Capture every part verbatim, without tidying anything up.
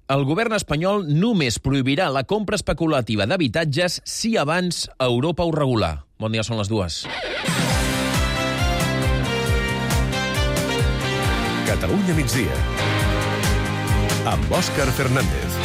El govern espanyol només prohibirà la compra especulativa d'habitatges si abans Europa ho regula. Bon dia, són les dues. Catalunya migdia, amb Òscar Fernández.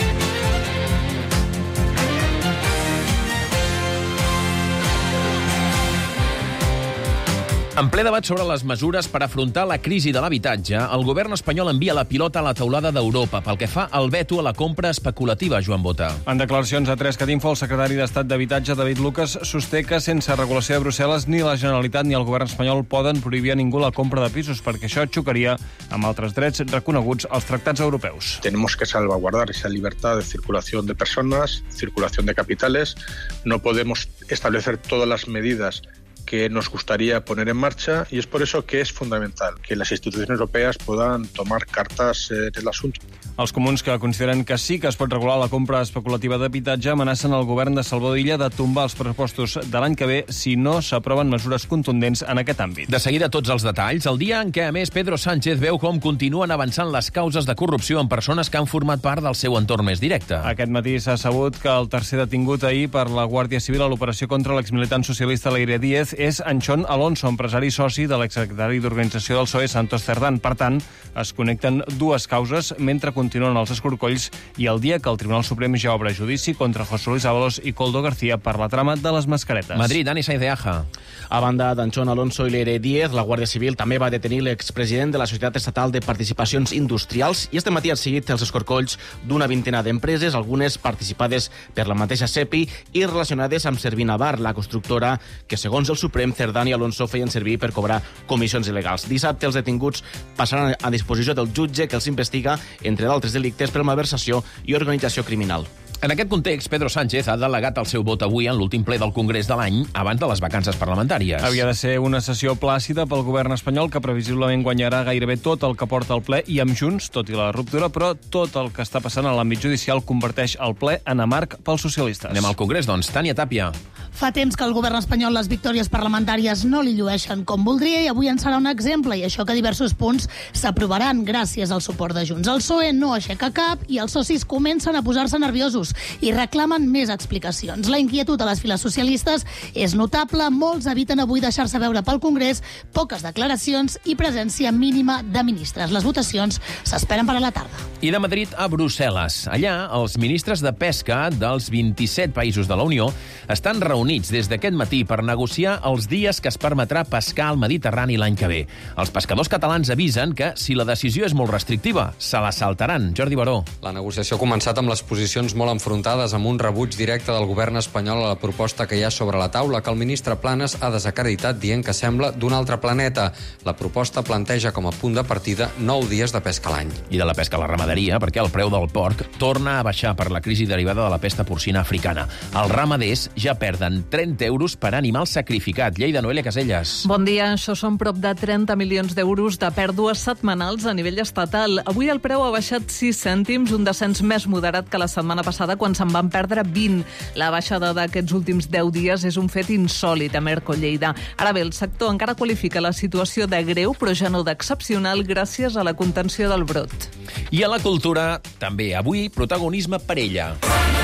En ple debat sobre les mesures per afrontar la crisi de l'habitatge, el govern espanyol envia la pilota a la teulada d'Europa pel que fa al veto a la compra especulativa, Joan Bota. En declaracions a tres Catinfo, el secretari d'Estat d'Habitatge, David Lucas, sosté que sense regulació de Brussel·les ni la Generalitat ni el govern espanyol poden prohibir a ningú la compra de pisos, perquè això xocaria amb altres drets reconeguts als tractats europeus. Tenemos que salvaguardar esa libertad de circulación de personas, circulación de capitales. No podemos establecer todas las medidas que nos gustaría poner en marcha, y es por eso que es fundamental que las instituciones europeas puedan tomar cartas en el asunto. Els comuns, que consideren que sí que es pot regular la compra especulativa d'habitatge, amenacen el govern de Salvador Illa de tombar els pressupostos de l'any que ve si no s'aproven mesures contundents en aquest àmbit. De seguida tots els detalls, el dia en què, a més, Pedro Sánchez veu com continuen avançant les causes de corrupció en persones que han format part del seu entorn més directe. Aquest matí s'ha sabut que el tercer detingut ahir per la Guàrdia Civil a l'operació contra l'exmilitant socialista Leire Díez és Anchón Alonso, empresari i soci de l'exsecretari d'Organització del P S O E, Santos Cerdán. Per tant, es connecten dues causes mentre continuen els escorcolls i el dia que el Tribunal Suprem ja obre judici contra José Luis Ábalos i Koldo García per la trama de les mascaretes. Madrid, Dani Sainz de Aja. A banda d'Anchón Alonso i Leire Díez, la Guàrdia Civil també va detenir l'expresident de la Societat Estatal de Participacions Industrials i este matí han seguit els escorcolls d'una vintena d'empreses, algunes participades per la mateixa SEPI i relacionades amb Servinavar, la constructora que, segons el Suprem, Cerdán i Alonso feien servir per cobrar comissions il·legals. Dissabte els detinguts passaran a disposició del jutge que els investiga, entre d'altres delictes, per malversació i organització criminal. En aquest context, Pedro Sánchez ha delegat el seu vot avui en l'últim ple del Congrés de l'any abans de les vacances parlamentàries. Havia de ser una sessió plàcida pel govern espanyol que previsiblement guanyarà gairebé tot el que porta al ple i amb Junts, tot i la ruptura, però tot el que està passant a l'àmbit judicial converteix el ple en amarg pels socialistes. Anem al Congrés, doncs. Tània Tàpia. Fa temps que el govern espanyol les victòries parlamentàries no li llueixen com voldria i avui en serà un exemple, i això que diversos punts s'aprovaran gràcies al suport de Junts. El P S O E no aixeca cap i els socis comencen a posar-se nerviosos i reclamen més explicacions. La inquietud a les files socialistes és notable, molts eviten avui deixar-se veure pel Congrés, poques declaracions i presència mínima de ministres. Les votacions s'esperen per a la tarda. I de Madrid a Brussel·les. Allà, els ministres de pesca dels vint-i-set països de la Unió estan reunits des d'aquest matí per negociar els dies que es permetrà pescar al Mediterrani l'any que ve. Els pescadors catalans avisen que, si la decisió és molt restrictiva, se la saltaran. Jordi Baró. La negociació ha començat amb les posicions molt enfrontades, amb un rebuig directe del govern espanyol a la proposta que hi ha sobre la taula, que el ministre Planas ha desacreditat dient que sembla d'un altre planeta. La proposta planteja com a punt de partida nou dies de pesca a l'any. I de la pesca a la ramaderia, perquè el preu del porc torna a baixar per la crisi derivada de la pesta porcina africana. Els ramaders ja perden trenta euros per animal sacrificat. Lleida, Noelia Caselles. Bon dia. Això són prop de trenta milions d'euros de pèrdues setmanals a nivell estatal. Avui el preu ha baixat sis cèntims, un descens més moderat que la setmana passada, quan se'n van perdre vint. La baixada d'aquests últims deu dies és un fet insòlit a Merco Lleida. Ara bé, el sector encara qualifica la situació de greu, però ja no d'excepcional, gràcies a la contenció del brot. I a la cultura, també avui, protagonisme per ella.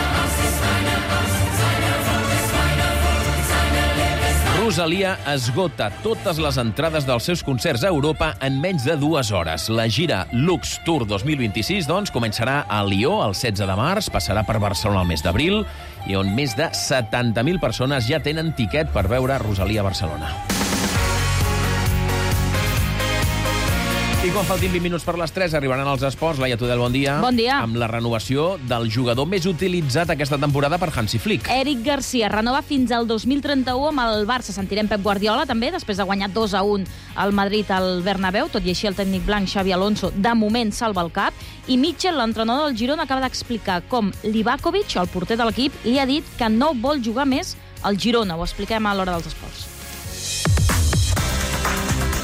Rosalia esgota totes les entrades dels seus concerts a Europa en menys de dues hores. La gira Lux Tour dos mil vint-i-sis, doncs, començarà a Lió el setze de març, passarà per Barcelona el mes d'abril, i on més de setanta mil persones ja tenen tiquet per veure Rosalia a Barcelona. I quan faltin vint minuts per les tres arribaran els esports. Laia Tudel, bon dia. Bon dia. Amb la renovació del jugador més utilitzat aquesta temporada per Hansi Flick. Eric Garcia renova fins al dos mil trenta-u amb el Barça. Sentirem Pep Guardiola també, després de guanyar dos a un al Madrid al Bernabéu. Tot i així, el tècnic blanc Xavi Alonso de moment salva el cap. I Mitchell, l'entrenador del Girona, acaba d'explicar com Livakovic, el porter de l'equip, li ha dit que no vol jugar més al Girona. Ho expliquem a l'hora dels esports.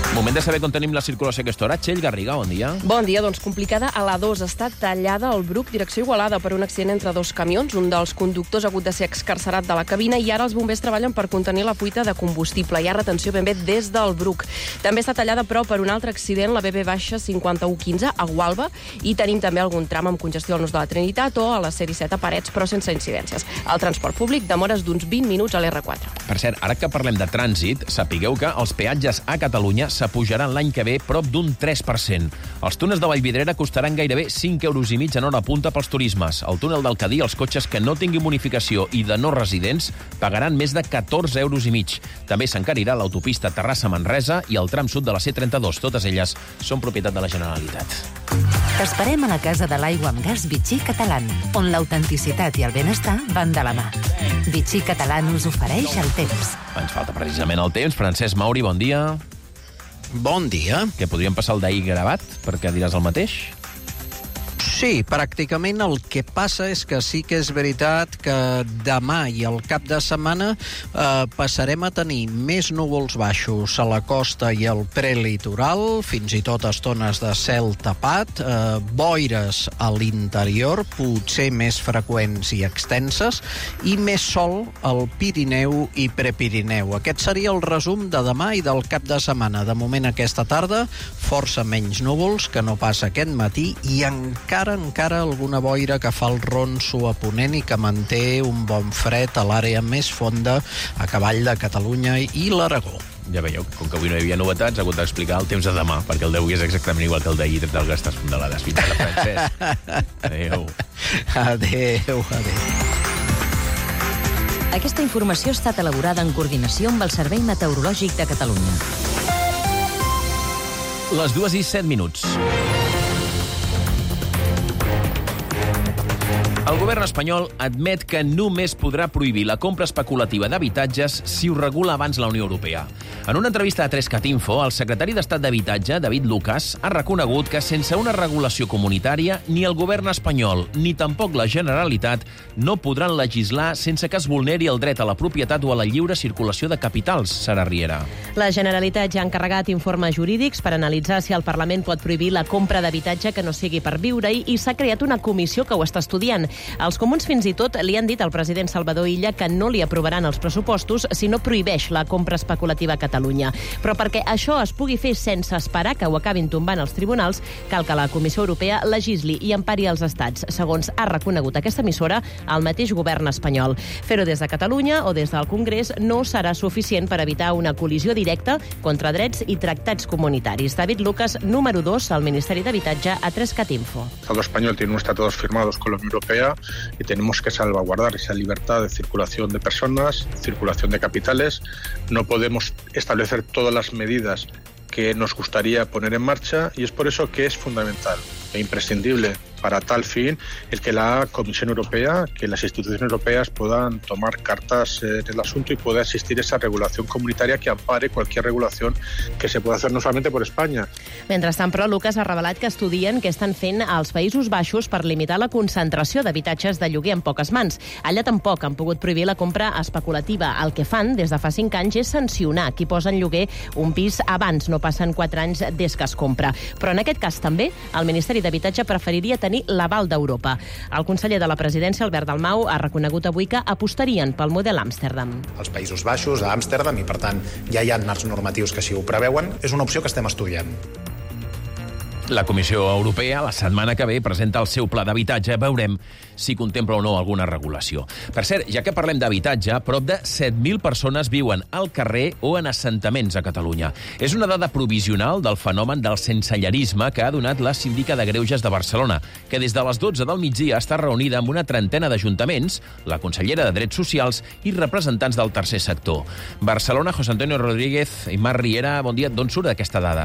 Moment de saber com tenim la circulació a aquesta hora. Txell Garriga, bon dia. Bon dia, doncs complicada a l'A dos. Està tallada al Bruc, direcció Igualada, per un accident entre dos camions. Un dels conductors ha hagut de ser excarcerat de la cabina i ara els bombers treballen per contenir la fuita de combustible. Hi ha retenció ben bé des del Bruc. També està tallada, però, per un altre accident, la B B cinquanta-u quinze a Gualba, i tenim també algun tram amb congestió al Nus de la Trinitat o a la C disset a Parets, però sense incidències. El transport públic demores d'uns vint minuts a l'R quatre. Per cert, ara que parlem de trànsit, sapigueu que els peatges a Catalunya s'apujaran l'any que ve prop d'un tres per cent. Els túnels de Vallvidrera costaran gairebé cinc euros i mig en hora punta pels turismes. El túnel del Cadí, els cotxes que no tinguin bonificació i de no residents pagaran més de catorze euros i mig. També s'encarirà l'autopista Terrassa-Manresa i el tram sud de la C trenta-dos. Totes elles són propietat de la Generalitat. T'esperem a la Casa de l'Aigua amb Gas Vichy Catalán, on l'autenticitat i el benestar van de la mà. Vichy Catalán us ofereix el temps. Ens falta precisament el temps. Francesc Mauri, bon dia. Bon dia. Que podríem passar el d'ahir gravat, perquè diràs el mateix? Sí, pràcticament el que passa és que sí que és veritat que demà i el cap de setmana eh, passarem a tenir més núvols baixos a la costa i al prelitoral, fins i tot estones de cel tapat, eh, boires a l'interior, potser més freqüents i extenses, i més sol al Pirineu i Prepirineu. Aquest seria el resum de demà i del cap de setmana. De moment, aquesta tarda, força menys núvols que no pas aquest matí, i encara encara alguna boira que fa el ronso a ponent i que manté un bon fred a l'àrea més fonda a cavall de Catalunya i l'Aragó. Ja veieu, com que avui no hi havia novetats, ha hagut d'explicar el temps de demà, perquè el d'avui és exactament igual que el d'ahir, del que estàs fondalades. Fins ara, Francesc. Adéu. Adéu, adéu. Aquesta informació ha estat elaborada en coordinació amb el Servei Meteorològic de Catalunya. Les dues i set minuts. El govern espanyol admet que només podrà prohibir la compra especulativa d'habitatges si ho regula abans la Unió Europea. En una entrevista a tres cat info, el secretari d'Estat d'Habitatge, David Lucas, ha reconegut que sense una regulació comunitària ni el govern espanyol ni tampoc la Generalitat no podran legislar sense que es vulneri el dret a la propietat o a la lliure circulació de capitals, Sara Riera. La Generalitat ja ha encarregat informes jurídics per analitzar si el Parlament pot prohibir la compra d'habitatge que no sigui per viure-hi, i s'ha creat una comissió que ho està estudiant. Els comuns fins i tot li han dit al president Salvador Illa que no li aprovaran els pressupostos si no prohibeix la compra especulativa a Catalunya. Però perquè això es pugui fer sense esperar que ho acabin tombant els tribunals, cal que la Comissió Europea legisli i empari els estats, segons ha reconegut aquesta emissora el mateix govern espanyol. Fer-ho des de Catalunya o des del Congrés no serà suficient per evitar una col·lisió directa contra drets i tractats comunitaris. David Lucas, número dos al Ministeri d'Habitatge, a tres cat info. El Estado español tiene unos tratados firmados con la Unión Europea y tenemos que salvaguardar esa libertad de circulación de personas, circulación de capitales. No podemos establecer todas las medidas que nos gustaría poner en marcha, y es por eso que es fundamental e imprescindible para tal fin el que la Comisión Europea, que las instituciones europeas puedan tomar cartas en el asunto y pueda existir esa regulación comunitaria que ampare cualquier regulación que se pueda hacer no solamente por España. Mentrestant, però, Lucas ha revelat que estudien què estan fent als Països Baixos per limitar la concentració d'habitatges de lloguer en poques mans. Allà tampoc han pogut prohibir la compra especulativa. El que fan des de fa cinc anys és sancionar qui posa en lloguer un pis abans, no passen quatre anys des que es compra. Però en aquest cas també el Ministeri d'Habitatge preferiria tenir l'aval d'Europa. El conseller de la Presidència, Albert Dalmau, ha reconegut avui que apostarien pel model Amsterdam. Els Països Baixos, a Amsterdam, i per tant ja hi ha marcs normatius que així ho preveuen, és una opció que estem estudiant. La Comissió Europea la setmana que ve presenta el seu pla d'habitatge. Veurem si contempla o no alguna regulació. Per cert, ja que parlem d'habitatge, prop de set mil persones viuen al carrer o en assentaments a Catalunya. És una dada provisional del fenomen del sensellarisme que ha donat la síndica de Greuges de Barcelona, que des de les dotze del migdia està reunida amb una trentena d'ajuntaments, la consellera de Drets Socials i representants del tercer sector. Barcelona, José Antonio Rodríguez i Mar Riera, bon dia. D'on surt aquesta dada?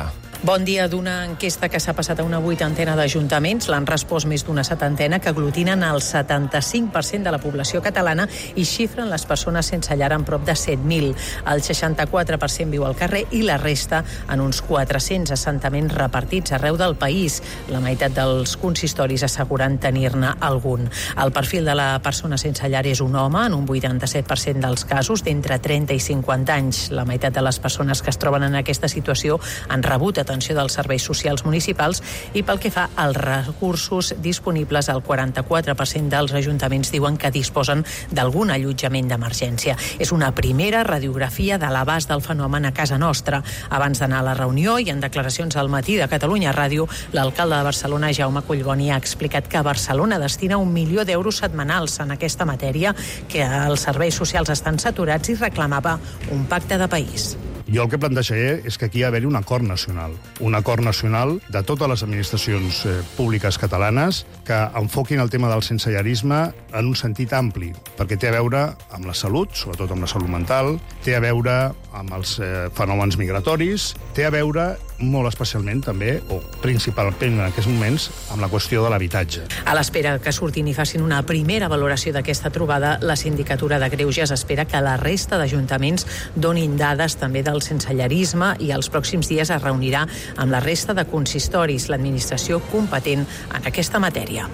Bon dia. D'una enquesta que s'ha passat a una vuitantena d'ajuntaments, l'han respost més d'una setantena que aglutinen el setanta-cinc per cent de la població catalana i xifren les persones sense llar en prop de set mil. El seixanta-quatre per cent viu al carrer i la resta en uns quatre-cents assentaments repartits arreu del país. La meitat dels consistoris asseguren tenir-ne algun. El perfil de la persona sense llar és un home, en un vuitanta-set per cent dels casos, d'entre trenta i cinquanta anys. La meitat de les persones que es troben en aquesta situació han rebut atenció dels serveis socials municipals i pel que fa als recursos disponibles, el quaranta-quatre per cent dels ajuntaments diuen que disposen d'algun allotjament d'emergència. És una primera radiografia de l'abast del fenomen a casa nostra. Abans d'anar a la reunió i en declaracions al matí de Catalunya Ràdio, l'alcalde de Barcelona, Jaume Collboni, ha explicat que Barcelona destina un milió d'euros setmanals en aquesta matèria, que els serveis socials estan saturats i reclamava un pacte de país. Jo el que plantejaré és que aquí hi ha d'haver un acord nacional, un acord nacional de totes les administracions eh, públiques catalanes que enfoquin el tema del sensellarisme en un sentit ampli, perquè té a veure amb la salut, sobretot amb la salut mental, té a veure amb els eh, fenòmens migratoris, té a veure molt especialment també, o principalment en aquests moments, amb la qüestió de l'habitatge. A l'espera que surtin i facin una primera valoració d'aquesta trobada, la Sindicatura de Greuges espera que la resta d'ajuntaments donin dades també del sensellarisme i els pròxims dies es reunirà amb la resta de consistoris, l'administració competent en aquesta matèria.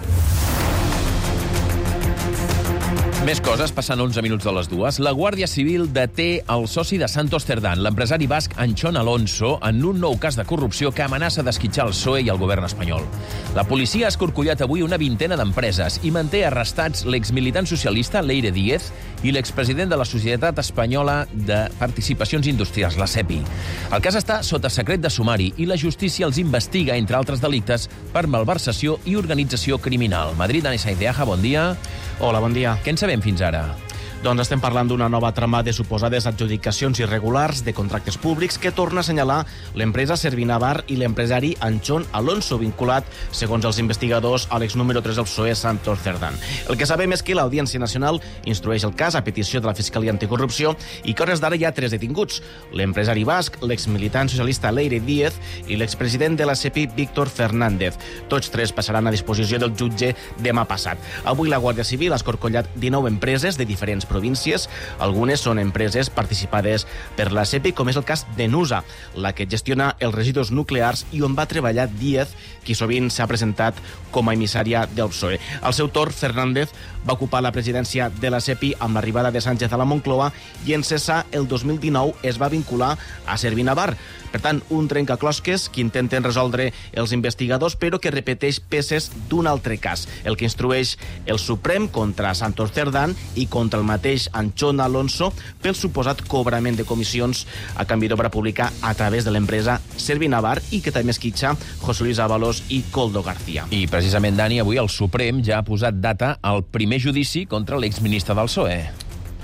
Més coses, passant onze minuts de les dues. La Guàrdia Civil deté el soci de Santos Cerdán, l'empresari basc Anchón Alonso, en un nou cas de corrupció que amenaça d'esquitxar el P S O E i el govern espanyol. La policia ha escorcollat avui una vintena d'empreses i manté arrestats l'exmilitant socialista Leire Díez i l'expresident de la Societat Espanyola de Participacions Industrials, la SEPI. El cas està sota secret de sumari i la justícia els investiga, entre altres delictes, per malversació i organització criminal. Madrid, Dani Sainz-de-Aja, bon dia. Hola, bon dia. Què en sabem fins ara? Doncs estem parlant d'una nova trama de suposades adjudicacions irregulars de contractes públics que torna a assenyalar l'empresa Servinavar i l'empresari Anchón Alonso, vinculat, segons els investigadors, a l'ex número tres del P S O E, Santos Cerdán. El que sabem és que l'Audiència Nacional instrueix el cas a petició de la Fiscalia Anticorrupció i que hores d'ara hi ha tres detinguts: l'empresari basc, l'exmilitant socialista Leire Díez i l'expresident de la SEPI, Víctor Fernández. Tots tres passaran a disposició del jutge demà passat. Avui la Guàrdia Civil ha escorcollat dinou empreses de diferents províncies. Algunes són empreses participades per la SEPI, com és el cas d'Enusa, la que gestiona els residus nuclears i on va treballar Díez, qui sovint s'ha presentat com a emissària del P S O E. Al seu torn, Fernández va ocupar la presidència de la SEPI amb l'arribada de Sánchez a la Moncloa i en cessar el dos mil dinou es va vincular a Servinavar. Per tant, un trencaclosques que intenten resoldre els investigadors, però que repeteix peces d'un altre cas, el que instrueix el Suprem contra Santos Cerdán i contra el mateix Anchón Alonso pel suposat cobrament de comissions a canvi d'obra pública a través de l'empresa Servinavar i que també esquitxa José Luis Ábalos i Koldo García. I precisament, Dani, avui el Suprem ja ha posat data al primer judici contra l'exministre del P S O E.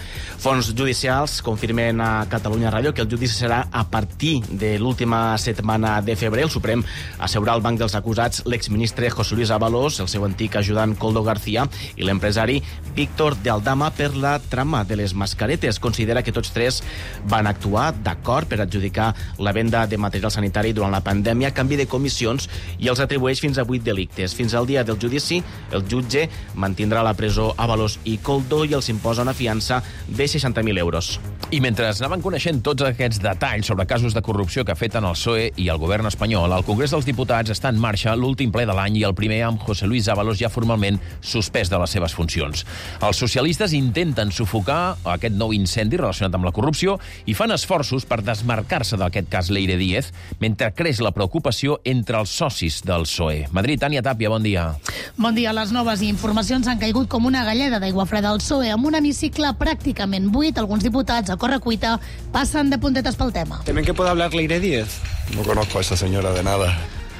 Fons judicials confirmen a Catalunya Ràdio que el judici serà a partir de l'última setmana de febrer. El Suprem asseurà al banc dels acusats l'exministre José Luis Ábalos, el seu antic ajudant Koldo García i l'empresari Víctor de Aldama per la trama de les mascaretes. Considera que tots tres van actuar d'acord per adjudicar la venda de material sanitari durant la pandèmia a canvi de comissions i els atribueix fins a vuit delictes. Fins al dia del judici, el jutge mantindrà a la presó Ábalos i Koldo i els imposa una fiança de seixanta mil euros. I mentre anaven coneixent tots aquests detalls sobre casos de corrupció que afecten el P S O E i el govern espanyol, al Congrés dels Diputats està en marxa l'últim ple de l'any i el primer amb José Luis Ábalos ja formalment suspès de les seves funcions. Els socialistes intenten sufocar aquest nou incendi relacionat amb la corrupció i fan esforços per desmarcar-se d'aquest cas Leire Díez, mentre creix la preocupació entre els socis del P S O E. Madrid, Tània Tàpia, bon dia. Bon dia. Les noves informacions han caigut com una galleda d'aigua freda al P S O E amb un hemicicle pràcticament buit. Alguns diputats a correcuita passen de puntetes pel tema. ¿Temen que pueda hablar Leire Díez? No conozco a esa señora de nada.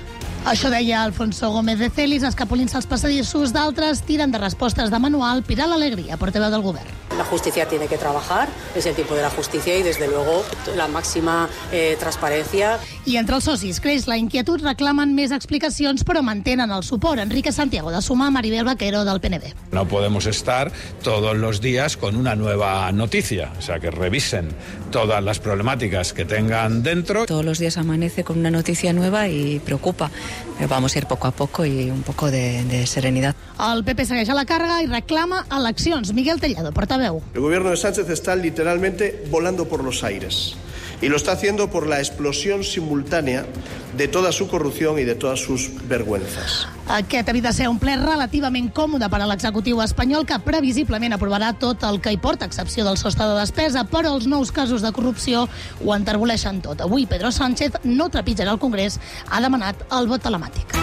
Això deia Alfonso Gómez de Celis, escapolint-se als passadissos. D'altres tiren de respostes de manual. Pilar Alegría, portaveu del govern. La justicia tiene que trabajar, es el tiempo de la justicia y, desde luego, la máxima eh, transparencia. I entre els socis creix la inquietud, reclamen més explicacions, però mantenen el suport. Enrique Santiago, de Sumar, Maribel Vaquero, del P N V. No podemos estar todos los días con una nueva noticia, o sea, que revisen todas las problemáticas que tengan dentro. Todos los días amanece con una noticia nueva y preocupa, pero vamos a ir poco a poco y un poco de, de serenidad. El P P segueix a la càrrega i reclama eleccions. Miguel Tellado, portaveu. El gobierno de Sánchez está literalmente volando por los aires y lo está haciendo por la explosión simultánea de toda su corrupción y de todas sus vergüenzas. Aquest havia de ser un ple relativament còmode per a l'executiu espanyol, que previsiblement aprovarà tot el que hi porta, a excepció del sostre de despesa, però els nous casos de corrupció ho enterboleixen tot. Avui Pedro Sánchez no trepitjarà al Congrés, ha demanat el vot telemàtic.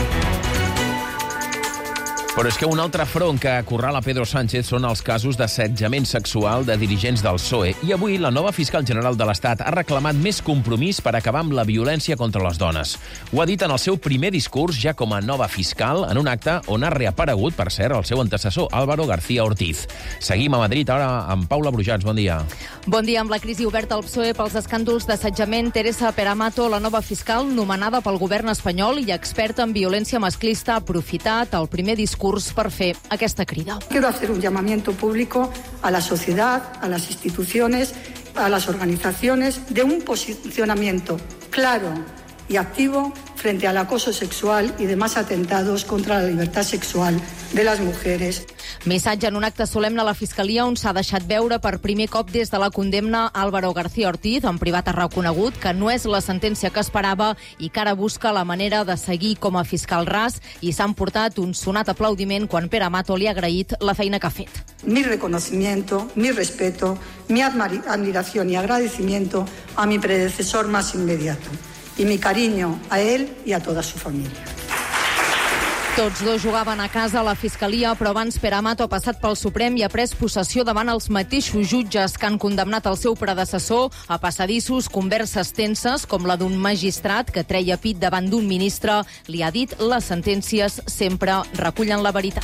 Però és que un altre front que acorrala Pedro Sánchez són els casos d'assetjament sexual de dirigents del P S O E. I avui la nova fiscal general de l'Estat ha reclamat més compromís per acabar amb la violència contra les dones. Ho ha dit en el seu primer discurs, ja com a nova fiscal, en un acte on ha reaparegut, per cert, el seu antecessor, Álvaro García Ortiz. Seguim a Madrid ara amb Paula Brujats. Bon dia. Bon dia. Amb la crisi oberta al P S O E pels escàndols d'assetjament, Teresa Peramato, la nova fiscal nomenada pel govern espanyol i experta en violència masclista, ha aprofitat el primer discurs per fer aquesta crida. Quiero hacer un llamamiento público a la sociedad, a las instituciones, a las organizaciones, de un posicionamiento claro y activo frente al acoso sexual y demás atentados contra la libertad sexual de les mujeres. Missatge en un acte solemne a la Fiscalia on s'ha deixat veure per primer cop des de la condemna Álvaro García Ortiz. En privat ha reconegut que no és la sentència que esperava i que ara busca la manera de seguir com a fiscal ras, i s'ha emportat un sonat aplaudiment quan Peramato li ha agraït la feina que ha fet. Mi reconocimiento, mi respeto, mi admiración y agradecimiento a mi predecesor más inmediato y mi cariño a él y a toda su familia. Tots dos jugaven a casa a la Fiscalia, però abans Peramato ha passat pel Suprem i ha pres possessió davant els mateixos jutges que han condemnat el seu predecessor a passadissos, converses tenses, com la d'un magistrat que treia pit davant d'un ministre. Li ha dit: les sentències sempre recullen la veritat.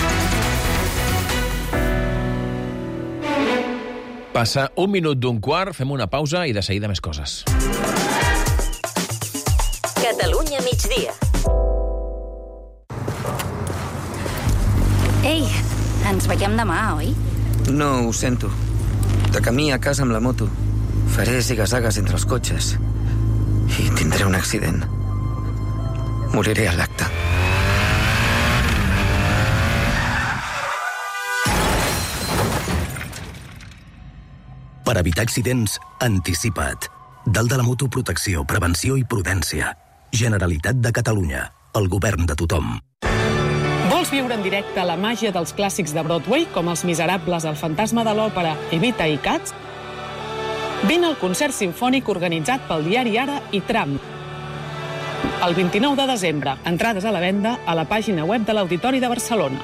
Passa un minut d'un quart, fem una pausa i de seguida més coses. Catalunya migdia. Ei, ens veiem demà, oi? No, ho sento. De camí a casa amb la moto. Faré zigazagues entre els cotxes. I tindré un accident. Moriré a l'acte. Per evitar accidents, anticipa't. Dalt de la moto, protecció, prevenció i prudència. Generalitat de Catalunya. El govern de tothom. Vols viure en directe la màgia dels clàssics de Broadway, com Els Miserables, El fantasma de l'òpera, Evita i Cats? Vine al concert simfònic organitzat pel diari Ara i Tram. El vint-i-nou de desembre, entrades a la venda a la pàgina web de l'Auditori de Barcelona.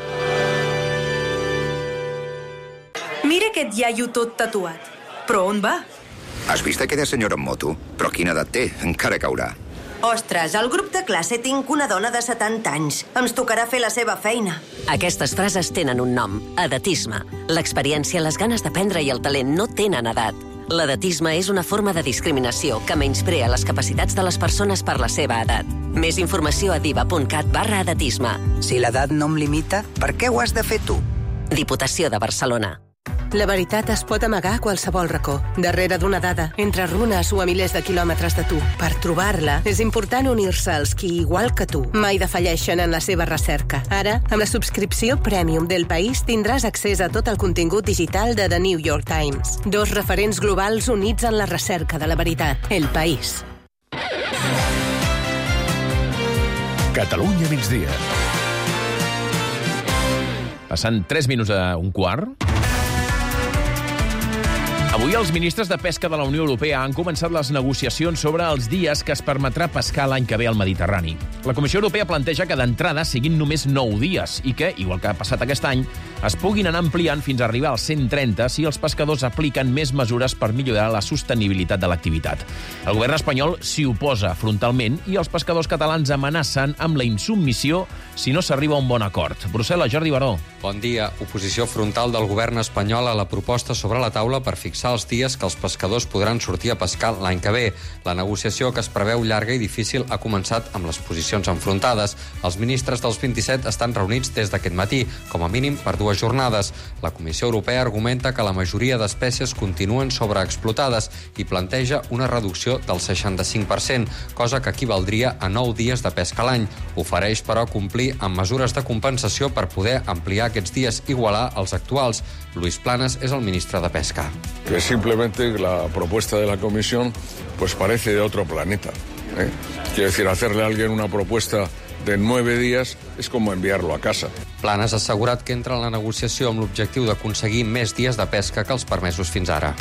Mira aquest iaio tot tatuat. Però on va? Has vist aquella senyora en moto? Però quina edat té? Encara caurà. Ostres, al grup de classe tinc una dona de setanta anys. Ens tocarà fer la seva feina. Aquestes frases tenen un nom: edatisme. L'experiència, les ganes d'aprendre i el talent no tenen edat. L'edatisme és una forma de discriminació que menysprea les capacitats de les persones per la seva edat. Més informació a diva.cat barra edatisme. Si l'edat no em limita, per què ho has de fer tu? Diputació de Barcelona. La veritat es pot amagar a qualsevol racó, darrere d'una dada, entre runes o a milers de quilòmetres de tu. Per trobar-la, és important unir-se als qui, igual que tu, mai defalleixen en la seva recerca. Ara, amb la subscripció Premium del País, tindràs accés a tot el contingut digital de The New York Times. Dos referents globals units en la recerca de la veritat. El País. Catalunya migdia. Passant tres minuts a un quart. Avui els ministres de Pesca de la Unió Europea han començat les negociacions sobre els dies que es permetrà pescar l'any que ve al Mediterrani. La Comissió Europea planteja que d'entrada siguin només nou dies i que, igual que ha passat aquest any, es puguin anar ampliant fins a arribar als cent trenta si els pescadors apliquen més mesures per millorar la sostenibilitat de l'activitat. El govern espanyol s'hi oposa frontalment i els pescadors catalans amenacen amb la insubmissió si no s'arriba a un bon acord. Brussel·les, Jordi Baró. Bon dia. Oposició frontal del govern espanyol a la proposta sobre la taula per fixar els dies que els pescadors podran sortir a pescar l'any que ve. La negociació, que es preveu llarga i difícil, ha començat amb les posicions enfrontades. Els ministres dels vint-i-set estan reunits des d'aquest matí, com a mínim per dues jornades. La Comissió Europea argumenta que la majoria d'espècies continuen sobreexplotades i planteja una reducció del seixanta-cinc per cent, cosa que equivaldria a nou dies de pesca a l'any. Ofereix, però, complir amb mesures de compensació per poder ampliar aquests dies i igualar els actuals. Luis Planas és el ministre de Pesca. Que simplemente la propuesta de la Comisión pues parece de otro planeta. ¿eh? Quiero decir, hacerle a alguien una propuesta de nueve días es como enviarlo a casa. Planas ha assegurat que entra en la negociació amb l'objectiu d'aconseguir més dies de pesca que els permesos fins ara.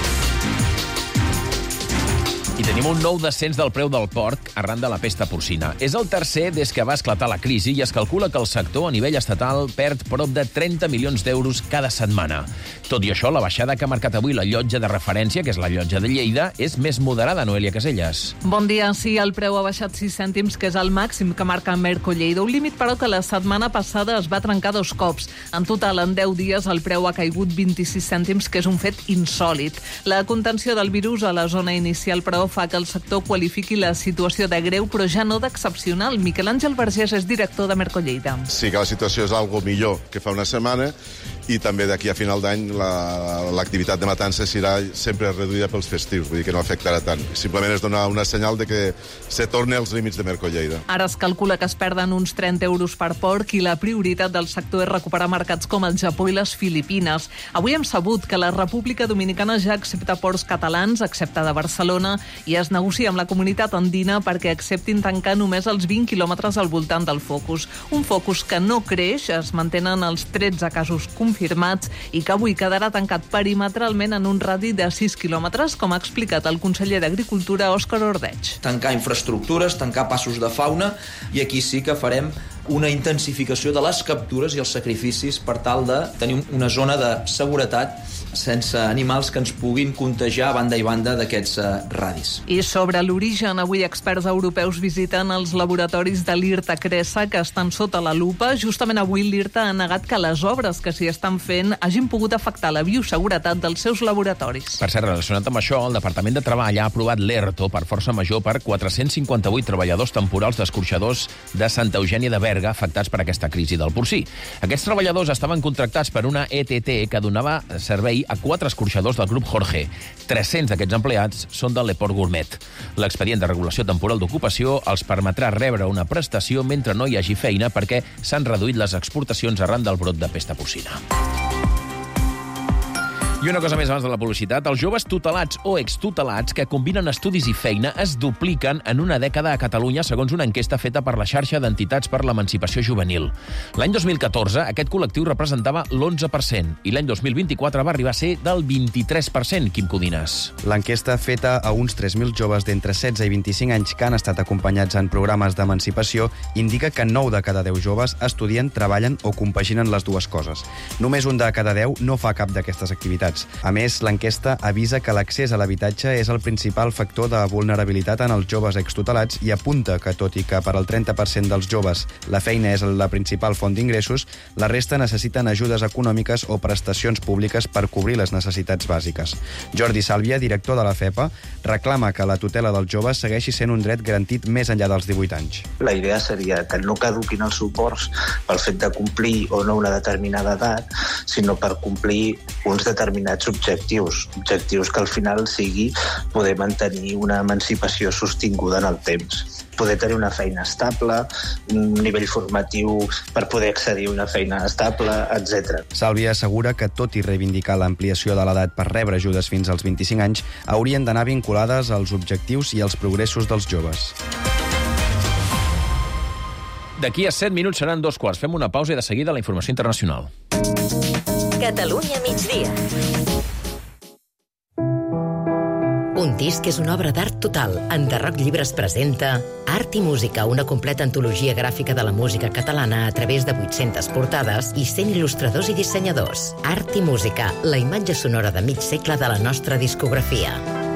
I tenim un nou descens del preu del porc arran de la pesta porcina. És el tercer des que va esclatar la crisi i es calcula que el sector a nivell estatal perd prop de trenta milions d'euros cada setmana. Tot i això, la baixada que ha marcat avui la llotja de referència, que és la llotja de Lleida, és més moderada, Noelia Caselles. Bon dia. Sí, el preu ha baixat sis cèntims, que és el màxim que marca Merco Lleida. Un límit, però, que la setmana passada es va trencar dos cops. En total, en deu dies, el preu ha caigut vint-i-sis cèntims, que és un fet insòlid. La contenció del virus a la zona inicial, però, fa que el sector qualifiqui la situació de greu, però ja no d'excepcional. Miquel Àngel Vergés és director de Merco Lleida. Sí que la situació és algo millor que fa una setmana i també d'aquí a final d'any l'activitat de matança serà sempre reduïda pels festius, vull dir que no afectarà tant. Simplement és donar una senyal de que se torna als límits de Merco Lleida. Ara es calcula que es perden uns trenta euros per porc i la prioritat del sector és recuperar mercats com el Japó i les Filipines. Avui hem sabut que la República Dominicana ja accepta ports catalans, excepte de Barcelona, i es negocia amb la comunitat andina perquè acceptin tancar només els vint quilòmetres al voltant del focus. Un focus que no creix, es mantenen els tretze casos confirmats i que avui quedarà tancat perimetralment en un radi de sis quilòmetres, com ha explicat el conseller d'Agricultura, Òscar Ordeig. Tancar infraestructures, tancar passos de fauna, i aquí sí que farem una intensificació de les captures i els sacrificis per tal de tenir una zona de seguretat sense animals que ens puguin contagiar a banda i banda d'aquests uh, radis. I sobre l'origen, avui experts europeus visiten els laboratoris de l'IRTA Cresa que estan sota la lupa. Justament avui l'IRTA ha negat que les obres que s'hi estan fent hagin pogut afectar la bioseguretat dels seus laboratoris. Per cert, relacionat amb això, el Departament de Treball ha aprovat l'ERTO per força major per quatre-cents cinquanta-vuit treballadors temporals d'escorxadors de Santa Eugènia de Berga afectats per aquesta crisi del porcí. Aquests treballadors estaven contractats per una E T T que donava servei a quatre escorxadors del grup Jorge. tres-cents d'aquests empleats són de l'Eport Gourmet. L'expedient de regulació temporal d'ocupació els permetrà rebre una prestació mentre no hi hagi feina perquè s'han reduït les exportacions arran del brot de pesta porcina. I una cosa més abans de la publicitat. Els joves tutelats o extutelats que combinen estudis i feina es dupliquen en una dècada a Catalunya, segons una enquesta feta per la xarxa d'entitats per l'emancipació juvenil. L'any dos mil catorze, aquest col·lectiu representava l'onze per cent i l'any dos mil vint-i-quatre va arribar a ser del vint-i-tres per cent, Quim Codines. L'enquesta feta a uns tres mil joves d'entre setze i vint-i-cinc anys que han estat acompanyats en programes d'emancipació indica que nou de cada deu joves estudien, treballen o compaginen les dues coses. Només un de cada deu no fa cap d'aquestes activitats. A més, l'enquesta avisa que l'accés a l'habitatge és el principal factor de vulnerabilitat en els joves extutelats i apunta que, tot i que per al trenta per cent dels joves la feina és la principal font d'ingressos, la resta necessiten ajudes econòmiques o prestacions públiques per cobrir les necessitats bàsiques. Jordi Sàlvia, director de la FEPA, reclama que la tutela dels joves segueixi sent un dret garantit més enllà dels divuit anys. La idea seria que no caduquin els suports pel fet de complir o no una determinada edat, sinó per complir uns determinats objectius, objectius que al final sigui poder mantenir una emancipació sostinguda en el temps. Poder tenir una feina estable, un nivell formatiu per poder accedir a una feina estable, etcètera. Sàlvia assegura que, tot i reivindicar l'ampliació de l'edat per rebre ajudes fins als vint-i-cinc anys, haurien d'anar vinculades als objectius i als progressos dels joves. D'aquí a set minuts seran dos quarts. Fem una pausa i de seguida la informació internacional. Catalunya migdia. Un disc és una obra d'art total. Enderroc Llibres presenta Art i Música, una completa antologia gràfica de la música catalana a través de vuit-centes portades i cent il·lustradors i dissenyadors. Art i Música, la imatge sonora de mig segle de la nostra discografia.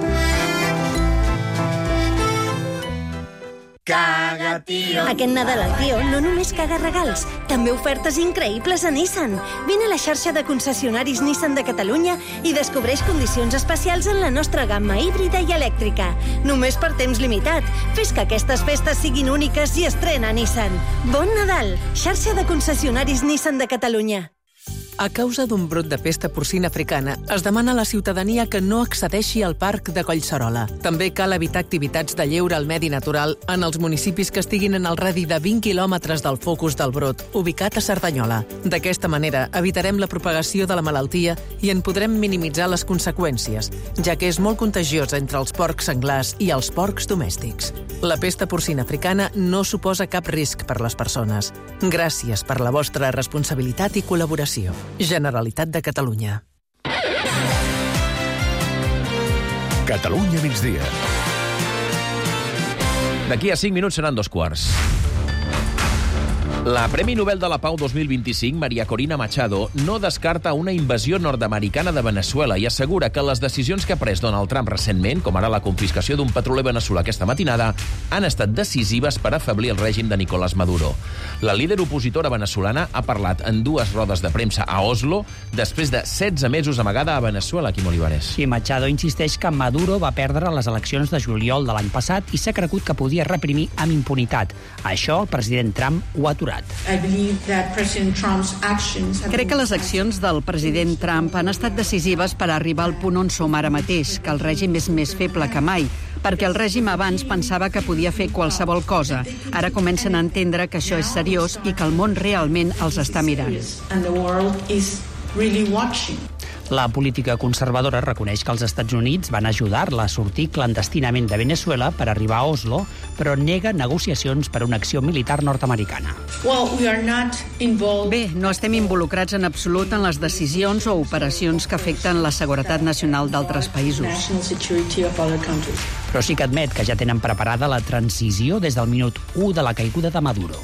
Caga, tio! Aquest Nadal al Tio no només caga regals, també ofertes increïbles a Nissan. Vine a la xarxa de concessionaris Nissan de Catalunya i descobreix condicions especials en la nostra gamma híbrida i elèctrica. Només per temps limitat. Fes que aquestes festes siguin úniques i estrena Nissan. Bon Nadal! Xarxa de concessionaris Nissan de Catalunya. A causa d'un brot de pesta porcina africana, es demana a la ciutadania que no accedeixi al parc de Collserola. També cal evitar activitats de lleure al medi natural en els municipis que estiguin en el radi de vint quilòmetres del focus del brot, ubicat a Cerdanyola. D'aquesta manera, evitarem la propagació de la malaltia i en podrem minimitzar les conseqüències, ja que és molt contagiosa entre els porcs senglars i els porcs domèstics. La pesta porcina africana no suposa cap risc per les persones. Gràcies per la vostra responsabilitat i col·laboració. Generalitat de Catalunya. Catalunya migdia. D'aquí a cinc minuts seran dos quarts. La Premi Nobel de la Pau dos mil vint-i-cinc, Maria Corina Machado, no descarta una invasió nord-americana de Veneçuela i assegura que les decisions que ha pres Donald Trump recentment, com ara la confiscació d'un petroler veneçolà aquesta matinada, han estat decisives per afeblir el règim de Nicolás Maduro. La líder opositora veneçolana ha parlat en dues rodes de premsa a Oslo després de setze mesos amagada a Veneçuela, Quim Olivares. Sí, Machado insisteix que Maduro va perdre les eleccions de juliol de l'any passat i s'ha cregut que podia reprimir amb impunitat. Això el president Trump ho ha aturat. Crec que les accions del president Trump han estat decisives per arribar al punt on som ara mateix, que el règim és més feble que mai, perquè el règim abans pensava que podia fer qualsevol cosa. Ara comencen a entendre que això és seriós i que el món realment els està mirant. La política conservadora reconeix que els Estats Units van ajudar-la a sortir clandestinament de Veneçuela per arribar a Oslo, però nega negociacions per a una acció militar nord-americana. Bé, no estem involucrats en absolut en les decisions o operacions que afecten la seguretat nacional d'altres països. Però sí que admet que ja tenen preparada la transició des del minut u de la caiguda de Maduro.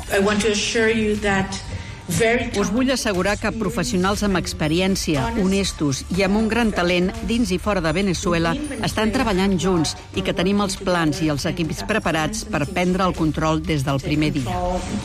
Us vull assegurar que professionals amb experiència, honestos i amb un gran talent dins i fora de Veneçuela estan treballant junts i que tenim els plans i els equips preparats per prendre el control des del primer dia.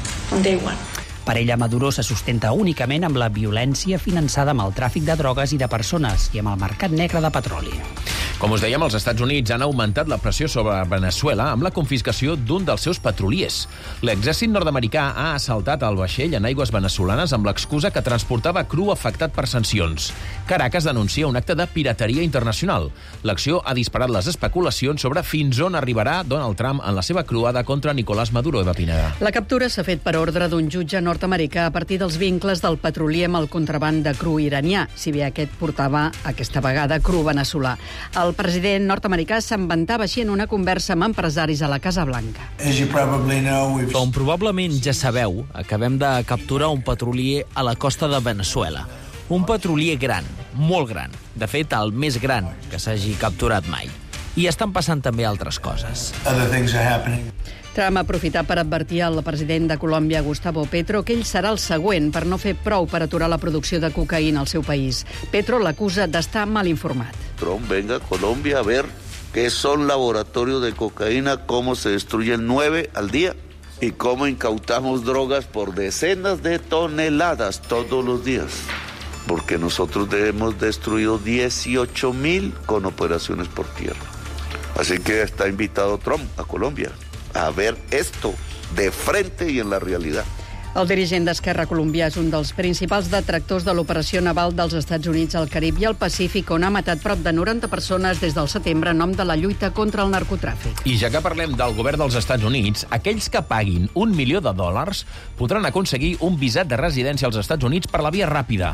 Per ella, Maduro se sustenta únicament amb la violència finançada amb el tràfic de drogues i de persones i amb el mercat negre de petroli. Com us dèiem, els Estats Units han augmentat la pressió sobre Veneçuela amb la confiscació d'un dels seus petroliers. L'exèrcit nord-americà ha assaltat el vaixell en aigües veneçolanes amb l'excusa que transportava cru afectat per sancions. Caracas denuncia un acte de pirateria internacional. L'acció ha disparat les especulacions sobre fins on arribarà Donald Trump en la seva croada contra Nicolás Maduro. Eva Pineda. La captura s'ha fet per ordre d'un jutge nord-americà a partir dels vincles del petrolier amb el contraban de cru iranià, si bé aquest portava aquesta vegada cru veneçolà. El president nord-americà se'n vantava així en una conversa amb empresaris a la Casa Blanca. Com probablement ja sabeu, acabem de capturar un petrolier a la costa de Veneçuela. Un petrolier gran, molt gran. De fet, el més gran que s'hagi capturat mai. I estan passant també altres coses. Trump ha aprofitat per advertir al president de Colòmbia, Gustavo Petro, que ell serà el següent per no fer prou per aturar la producció de cocaïna al seu país. Petro l'acusa d'estar mal informat. Trump venga a Colombia a ver qué son laboratorios de cocaína, cómo se destruyen nueve al día y cómo incautamos drogas por decenas de toneladas todos los días. Porque nosotros hemos destruido dieciocho mil con operaciones por tierra. Así que está invitado Trump a Colombia a ver esto de frente y en la realidad. El dirigent d'Esquerra colombià és un dels principals detractors de l'operació naval dels Estats Units al Carib i al Pacífic, on ha matat prop de noranta persones des del setembre en nom de la lluita contra el narcotràfic. I ja que parlem del govern dels Estats Units, aquells que paguin un milió de dòlars podran aconseguir un visat de residència als Estats Units per la via ràpida.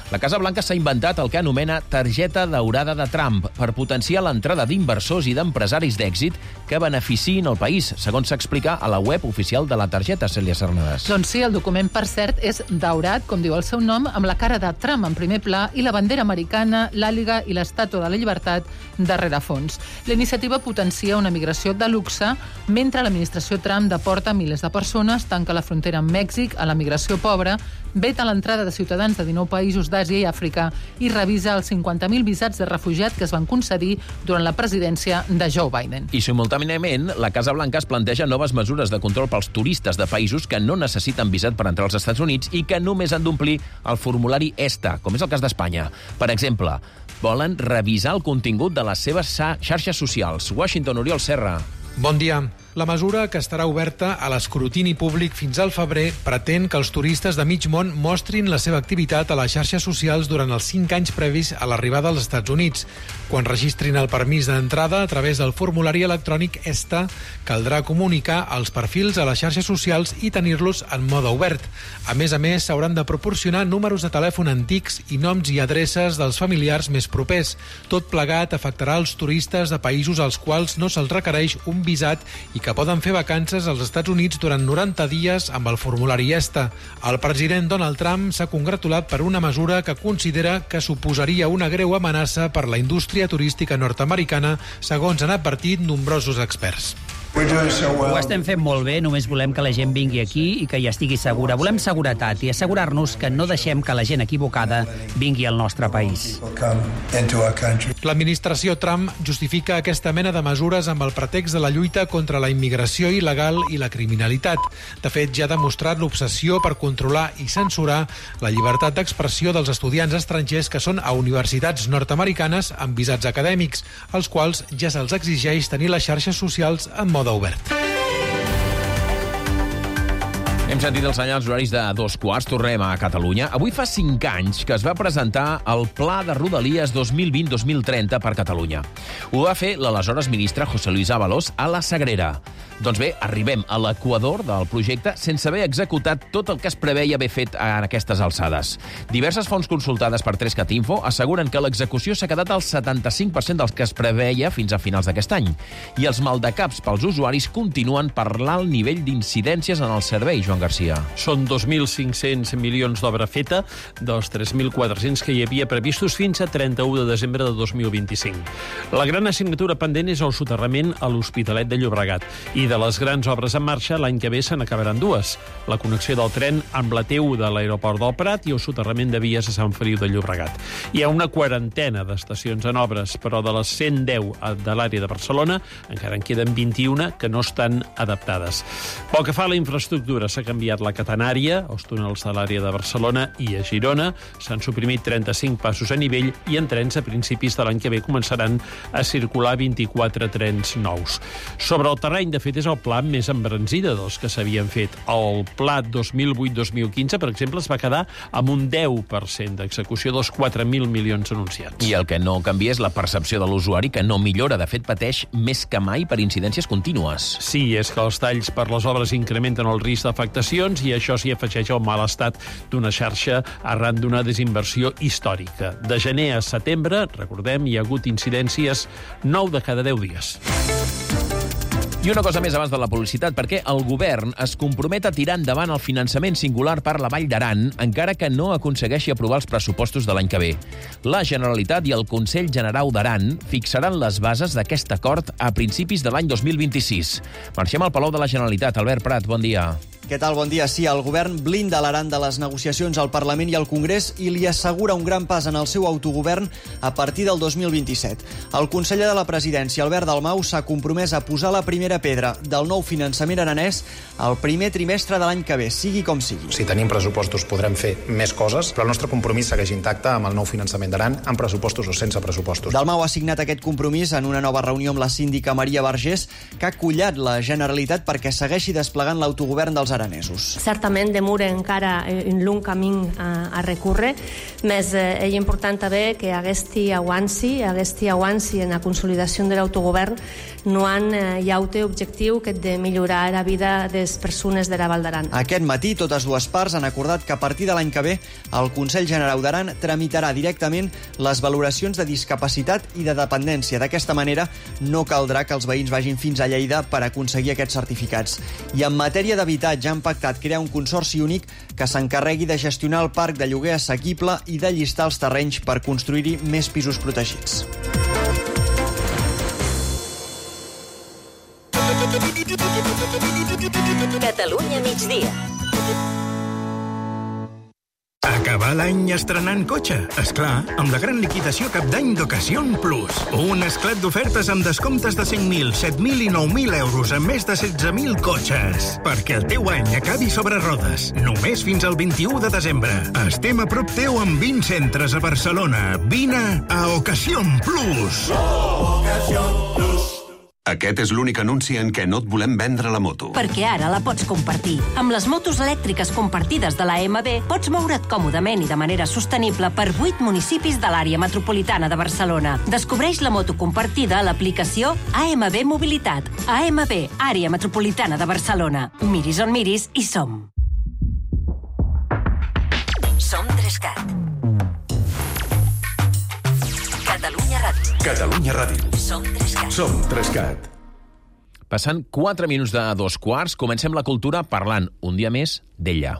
La Casa Blanca s'ha inventat el que anomena targeta daurada de Trump per potenciar l'entrada d'inversors i d'empresaris d'èxit que beneficiïn el país, segons s'explica a la web oficial de la targeta, Cèlia Cernadas. Doncs sí, el document, per cert, és daurat, com diu el seu nom, amb la cara de Trump en primer pla i la bandera americana, l'àliga i l'estàtua de la llibertat darrere fons. La iniciativa potencia una migració de luxe mentre l'administració Trump deporta milers de persones, tanca la frontera amb Mèxic a la migració pobra, veta l'entrada de ciutadans de dinou països d'Àsia i Àfrica i revisa els cinquanta mil visats de refugiat que es van concedir durant la presidència de Joe Biden. I simultàniament, la Casa Blanca es planteja noves mesures de control pels turistes de països que no necessiten visat per entrar als Estats Units i que només han d'omplir el formulari ESTA, com és el cas d'Espanya. Per exemple, volen revisar el contingut de les seves xarxes socials. Washington, Oriol Serra. Bon dia. La mesura, que estarà oberta a l'escrutini públic fins al febrer, pretén que els turistes de mig món mostrin la seva activitat a les xarxes socials durant els cinc anys previs a l'arribada als Estats Units. Quan registrin el permís d'entrada a través del formulari electrònic ESTA, caldrà comunicar els perfils a les xarxes socials i tenir-los en mode obert. A més a més, s'hauran de proporcionar números de telèfon antics i noms i adreces dels familiars més propers. Tot plegat afectarà els turistes de països als quals no se'ls requereix un visat i que poden fer vacances als Estats Units durant noranta dies amb el formulari ESTA. El president Donald Trump s'ha congratulat per una mesura que considera que suposaria una greu amenaça per la indústria turística nord-americana, segons han advertit nombrosos experts. Ho estem fent molt bé, només volem que la gent vingui aquí i que hi estigui segura. Volem seguretat i assegurar-nos que no deixem que la gent equivocada vingui al nostre país. L'administració Trump justifica aquesta mena de mesures amb el pretext de la lluita contra la immigració il·legal i la criminalitat. De fet, ja ha demostrat l'obsessió per controlar i censurar la llibertat d'expressió dels estudiants estrangers que són a universitats nord-americanes amb visats acadèmics, als quals ja se'ls exigeix tenir les xarxes socials en mode obert. Hem sentit els senyals horaris de dos quarts, tornem a Catalunya. Avui fa cinc anys que es va presentar el Pla de Rodalies dos mil vint dos mil trenta per Catalunya. Ho va fer l'aleshores ministre José Luis Ábalos a la Sagrera. Doncs bé, arribem a l'equador del projecte sense haver executat tot el que es preveia haver fet en aquestes alçades. Diverses fonts consultades per Trescat Info asseguren que l'execució s'ha quedat al setanta-cinc per cent dels que es preveia fins a finals d'aquest any. I els maldecaps pels usuaris continuen per l'alt nivell d'incidències en el servei, Joan Garcia. Són dos mil cinc-cents milions d'obra feta, dels tres mil quatre-cents que hi havia previstos fins a trenta-u de desembre de dos mil vint-i-cinc. La gran assignatura pendent és el soterrament a l'Hospitalet de Llobregat. I de les grans obres en marxa, l'any que ve se n'acabaran dues. La connexió del tren amb la T U de l'aeroport del Prat i el soterrament de vies a Sant Feliu de Llobregat. Hi ha una quarantena d'estacions en obres, però de les cent deu de l'àrea de Barcelona encara en queden vint-i-una que no estan adaptades. Pel que fa a la infraestructura, s'ha canviat la catenària, els túnels de l'àrea de Barcelona i a Girona, s'han suprimit trenta-cinc passos a nivell i en trens a principis de l'any que ve començaran a circular vint-i-quatre trens nous. Sobre el terreny, de fet, és el pla més embranzida dels que s'havien fet. El pla dos mil vuit dos mil quinze, per exemple, es va quedar amb un deu per cent d'execució dels quatre mil milions anunciats. I el que no canvia és la percepció de l'usuari, que no millora. De fet, pateix més que mai per incidències contínues. Sí, és que els talls per les obres incrementen el risc d'afectacions i això s'hi afegeix el mal estat d'una xarxa arran d'una desinversió històrica. De gener a setembre, recordem, hi ha hagut incidències nou de cada deu dies. I una cosa més abans de la publicitat, perquè el govern es compromet a tirar endavant el finançament singular per la Vall d'Aran, encara que no aconsegueixi aprovar els pressupostos de l'any que ve. La Generalitat i el Consell Generau d'Aran fixaran les bases d'aquest acord a principis de l'any dos mil vint-i-sis. Marxem al Palau de la Generalitat. Albert Prat, bon dia. Què tal? Bon dia. Sí, el govern blinda l'Aran de les negociacions al Parlament i al Congrés i li assegura un gran pas en el seu autogovern a partir del dos mil vint-i-set. El conseller de la Presidència, Albert Dalmau, s'ha compromès a posar la primera pedra del nou finançament aranès al primer trimestre de l'any que ve, sigui com sigui. Si tenim pressupostos podrem fer més coses, però el nostre compromís segueix intacte amb el nou finançament d'Aran, amb pressupostos o sense pressupostos. Dalmau ha signat aquest compromís en una nova reunió amb la síndica Maria Vergés, que ha collat la Generalitat perquè segueixi desplegant l'autogovern dels aranesos. Certament demora encara un long camí a, a recórrer, Més eh, és important també que aquesta avanci, aquesta avanci en la consolidació de l'autogovern no han eh, ja té objectiu que de millorar la vida de les persones de la Val d'Aran. Aquest matí, totes dues parts han acordat que a partir de l'any que ve el Consell Generau d'Aran tramitarà directament les valoracions de discapacitat i de dependència. D'aquesta manera, no caldrà que els veïns vagin fins a Lleida per aconseguir aquests certificats. I en matèria d'habitatge han pactat crear un consorci únic que s'encarregui de gestionar el parc de lloguer assequible i de llistar els terrenys per construir-hi més pisos protegits. Catalunya migdia. Acabar l'any estrenant cotxe? Esclar, amb la gran liquidació cap d'any d'Ocasión Plus. Un esclat d'ofertes amb descomptes de cinc mil, set mil i nou mil euros en més de setze mil cotxes. Perquè el teu any acabi sobre rodes. Només fins al vint-i-u de desembre. Estem a prop teu amb vint centres a Barcelona. Vine a Ocasión Plus. Ocasión Plus. Aquest és l'únic anunci en què no et volem vendre la moto. Perquè ara la pots compartir. Amb les motos elèctriques compartides de la A M B pots moure't còmodament i de manera sostenible per vuit municipis de l'àrea metropolitana de Barcelona. Descobreix la moto compartida a l'aplicació A M B Mobilitat. A M B, àrea metropolitana de Barcelona. Miris on miris i som. Som Trescat. Catalunya Ràdio. Catalunya Ràdio. Som Trescat. Som Trescat. Passant quatre minuts de dos quarts, comencem la cultura parlant un dia més d'ella.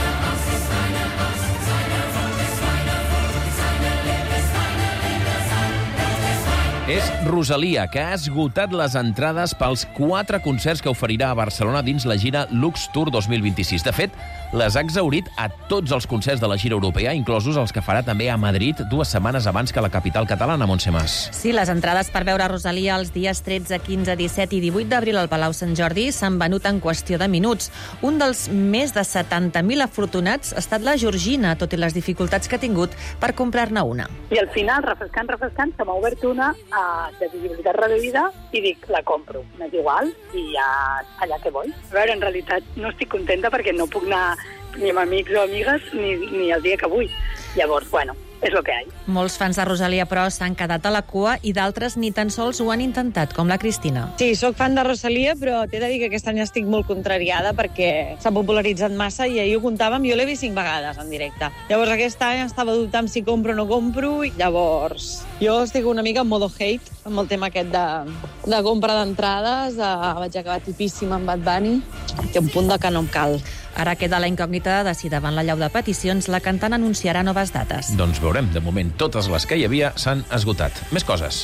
És Rosalia, que ha esgotat les entrades pels quatre concerts que oferirà a Barcelona dins la gira Lux Tour dos mil vint-i-sis. De fet, les ha exhaurit a tots els concerts de la gira europea, inclosos els que farà també a Madrid dues setmanes abans que la capital catalana, Montse Mas. Sí, les entrades per veure Rosalia els dies tretze, quinze, disset i divuit d'abril al Palau Sant Jordi s'han venut en qüestió de minuts. Un dels més de setanta mil afortunats ha estat la Georgina, tot i les dificultats que ha tingut per comprar-ne una. I al final, refrescant, refrescant, se m'ha obert una de visibilitat reduïda i dic, la compro. M'és igual i ja allà que vull. A veure, en realitat no estic contenta perquè no puc anar ni amb amics o amigues ni, ni el dia que vull. Llavors, bueno, és el que hi ha. Molts fans de Rosalia, però, s'han quedat a la cua i d'altres ni tan sols ho han intentat, com la Cristina. Sí, sóc fan de Rosalia, però t'he de dir que aquest any estic molt contrariada perquè s'ha popularitzat massa i ahir ho comptàvem, jo l'he vist cinc vegades en directe. Llavors aquest any estava dubtant si compro o no compro i llavors jo estic una mica en modo hate amb el tema aquest de, de compra d'entrades. Uh, vaig acabar tipíssima amb Bad Bunny, que un punt de que no em cal. Ara queda la incògnita de si davant la llau de peticions la cantant anunciarà noves dates. Doncs veurem. De moment, totes les que hi havia s'han esgotat. Més coses.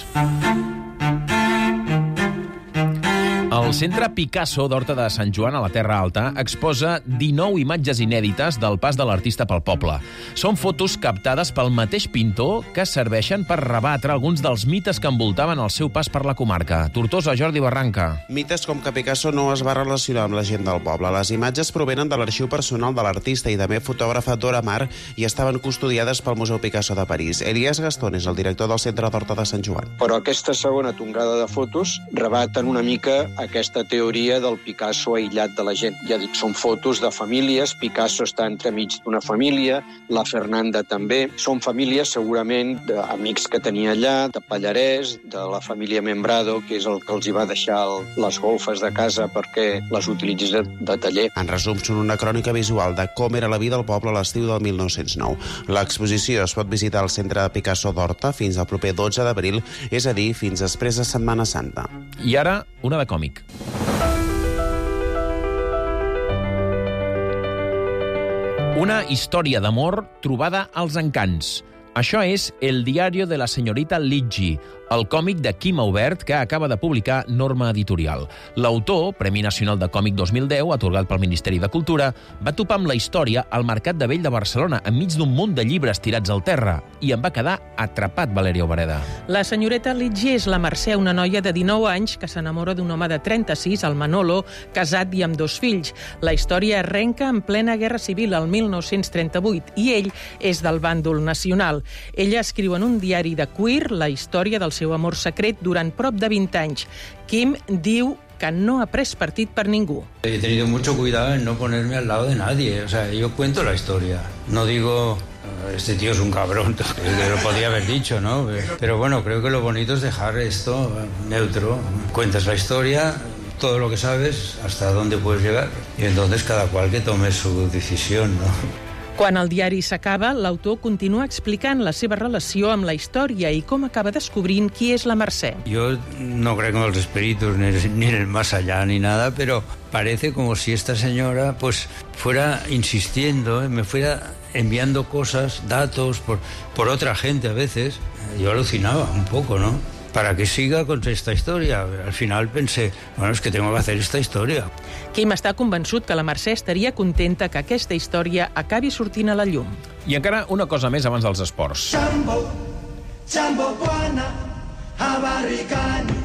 El Centre Picasso d'Horta de Sant Joan a la Terra Alta exposa dinou imatges inèdites del pas de l'artista pel poble. Són fotos captades pel mateix pintor que serveixen per rebatre alguns dels mites que envoltaven el seu pas per la comarca. Tortosa, Jordi Barranca. Mites com que Picasso no es va relacionar amb la gent del poble. Les imatges provenen de l'arxiu personal de l'artista i també fotògrafa Dora Maar i estaven custodiades pel Museu Picasso de París. Elias Gastón és el director del Centre d'Horta de Sant Joan. Però aquesta segona tongada de fotos rebaten una mica aquesta teoria del Picasso aïllat de la gent. Ja dic, són fotos de famílies, Picasso està entremig d'una família, la Fernanda també. Són famílies segurament d'amics que tenia allà, de Pallarès, de la família Membrado, que és el que els hi va deixar el, les golfes de casa perquè les utilitzés de, de taller. En resum, són una crònica visual de com era la vida al poble a l'estiu del mil nou-cents nou. L'exposició es pot visitar al Centre Picasso d'Horta fins al proper dotze d'abril, és a dir, fins després de Setmana Santa. I ara, una de còmic. Una història d'amor trobada als encants. Això és El diario de la señorita Liggi, el còmic de Quim Aubert que acaba de publicar Norma Editorial. L'autor, Premi Nacional de Còmic dos mil deu, atorgat pel Ministeri de Cultura, va topar amb la història al Mercat de Vell de Barcelona, enmig d'un munt de llibres tirats al terra, i en va quedar atrapat, Valèria Obereda. La senyoreta Liggi és la Mercè, una noia de dinou anys que s'enamora d'un home de trenta-sis, el Manolo, casat i amb dos fills. La història arrenca en plena Guerra Civil, el mil nou-cents trenta-vuit, i ell és del bàndol nacional. Ella escriu en un diari de cuir la història del seu amor secret durant prop de vint anys. Quim diu que no ha pres partit per ningú. He tenido mucho cuidado en no ponerme al lado de nadie. O sea, yo cuento la historia. No digo este tío es un cabrón, que lo podía haber dicho, ¿no? Pero bueno, creo que lo bonito es dejar esto neutro. Cuentas la historia, todo lo que sabes, hasta dónde puedes llegar, y entonces cada cual que tome su decisión, ¿no? Quan el diari s'acaba, l'autor continua explicant la seva relació amb la història i com acaba descobrint qui és la Mercè. Yo no creo en los espíritus, ni, ni en el más allá, ni nada, pero parece como si esta señora pues fuera insistiendo, ¿eh? me fuera enviando cosas, datos, por, por otra gente a veces. Yo alucinaba un poco, ¿no? Para que siga con esta historia. Al final pensé, bueno, es que tengo que hacer esta historia. Quim està convençut que la Mercè estaria contenta que aquesta història acabi sortint a la llum. I encara una cosa més abans dels esports. Jambo, jambo bwana, habari gani,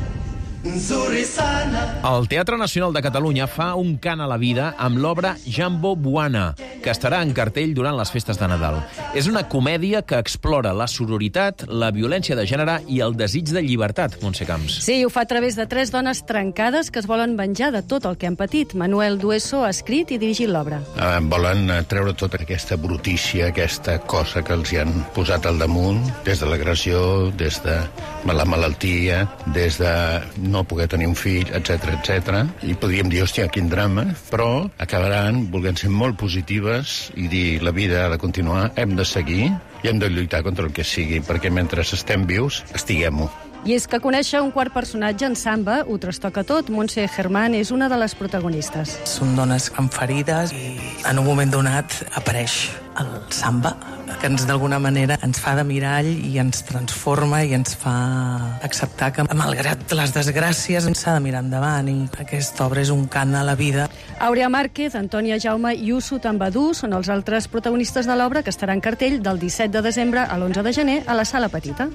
nzuri sana. El Teatre Nacional de Catalunya fa un cant a la vida amb l'obra Jambo Bwana, que estarà en cartell durant les festes de Nadal. És una comèdia que explora la sororitat, la violència de gènere i el desig de llibertat, Montse Camps. Sí, ho fa a través de tres dones trencades que es volen venjar de tot el que han patit. Manuel Dueso ha escrit i dirigit l'obra. Eh, volen treure tota aquesta brutícia, aquesta cosa que els hi han posat al damunt, des de l'agressió, des de la malaltia, des de no poder tenir un fill, etcètera, etcètera. I podríem dir, hòstia, quin drama, però acabaran volent ser molt positives i dir, la vida ha de continuar, hem de seguir i hem de lluitar contra el que sigui, perquè mentre estem vius, estiguem-ho. I és que conèixer un quart personatge en samba ho trastoca tot. Montse Germán és una de les protagonistes. Són dones amb ferides i en un moment donat apareix el samba, que ens d'alguna manera ens fa de mirall i ens transforma i ens fa acceptar que, malgrat les desgràcies, s'ha de mirar endavant, i aquesta obra és un cant a la vida. Àurea Márquez, Antònia Jaume i Usu Tambadú són els altres protagonistes de l'obra, que estarà en cartell del disset de desembre a l'onze de gener a la Sala Petita.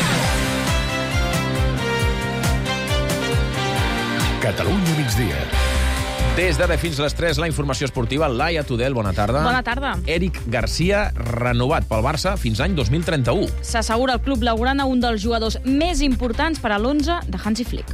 Catalunya migdia. Des d'ara fins les tres, la informació esportiva. Laia Tudel, bona tarda. Bona tarda. Eric Garcia, renovat pel Barça fins l'any dos mil trenta-u. S'assegura el club blaugrana un dels jugadors més importants per a l'onze de Hansi Flick.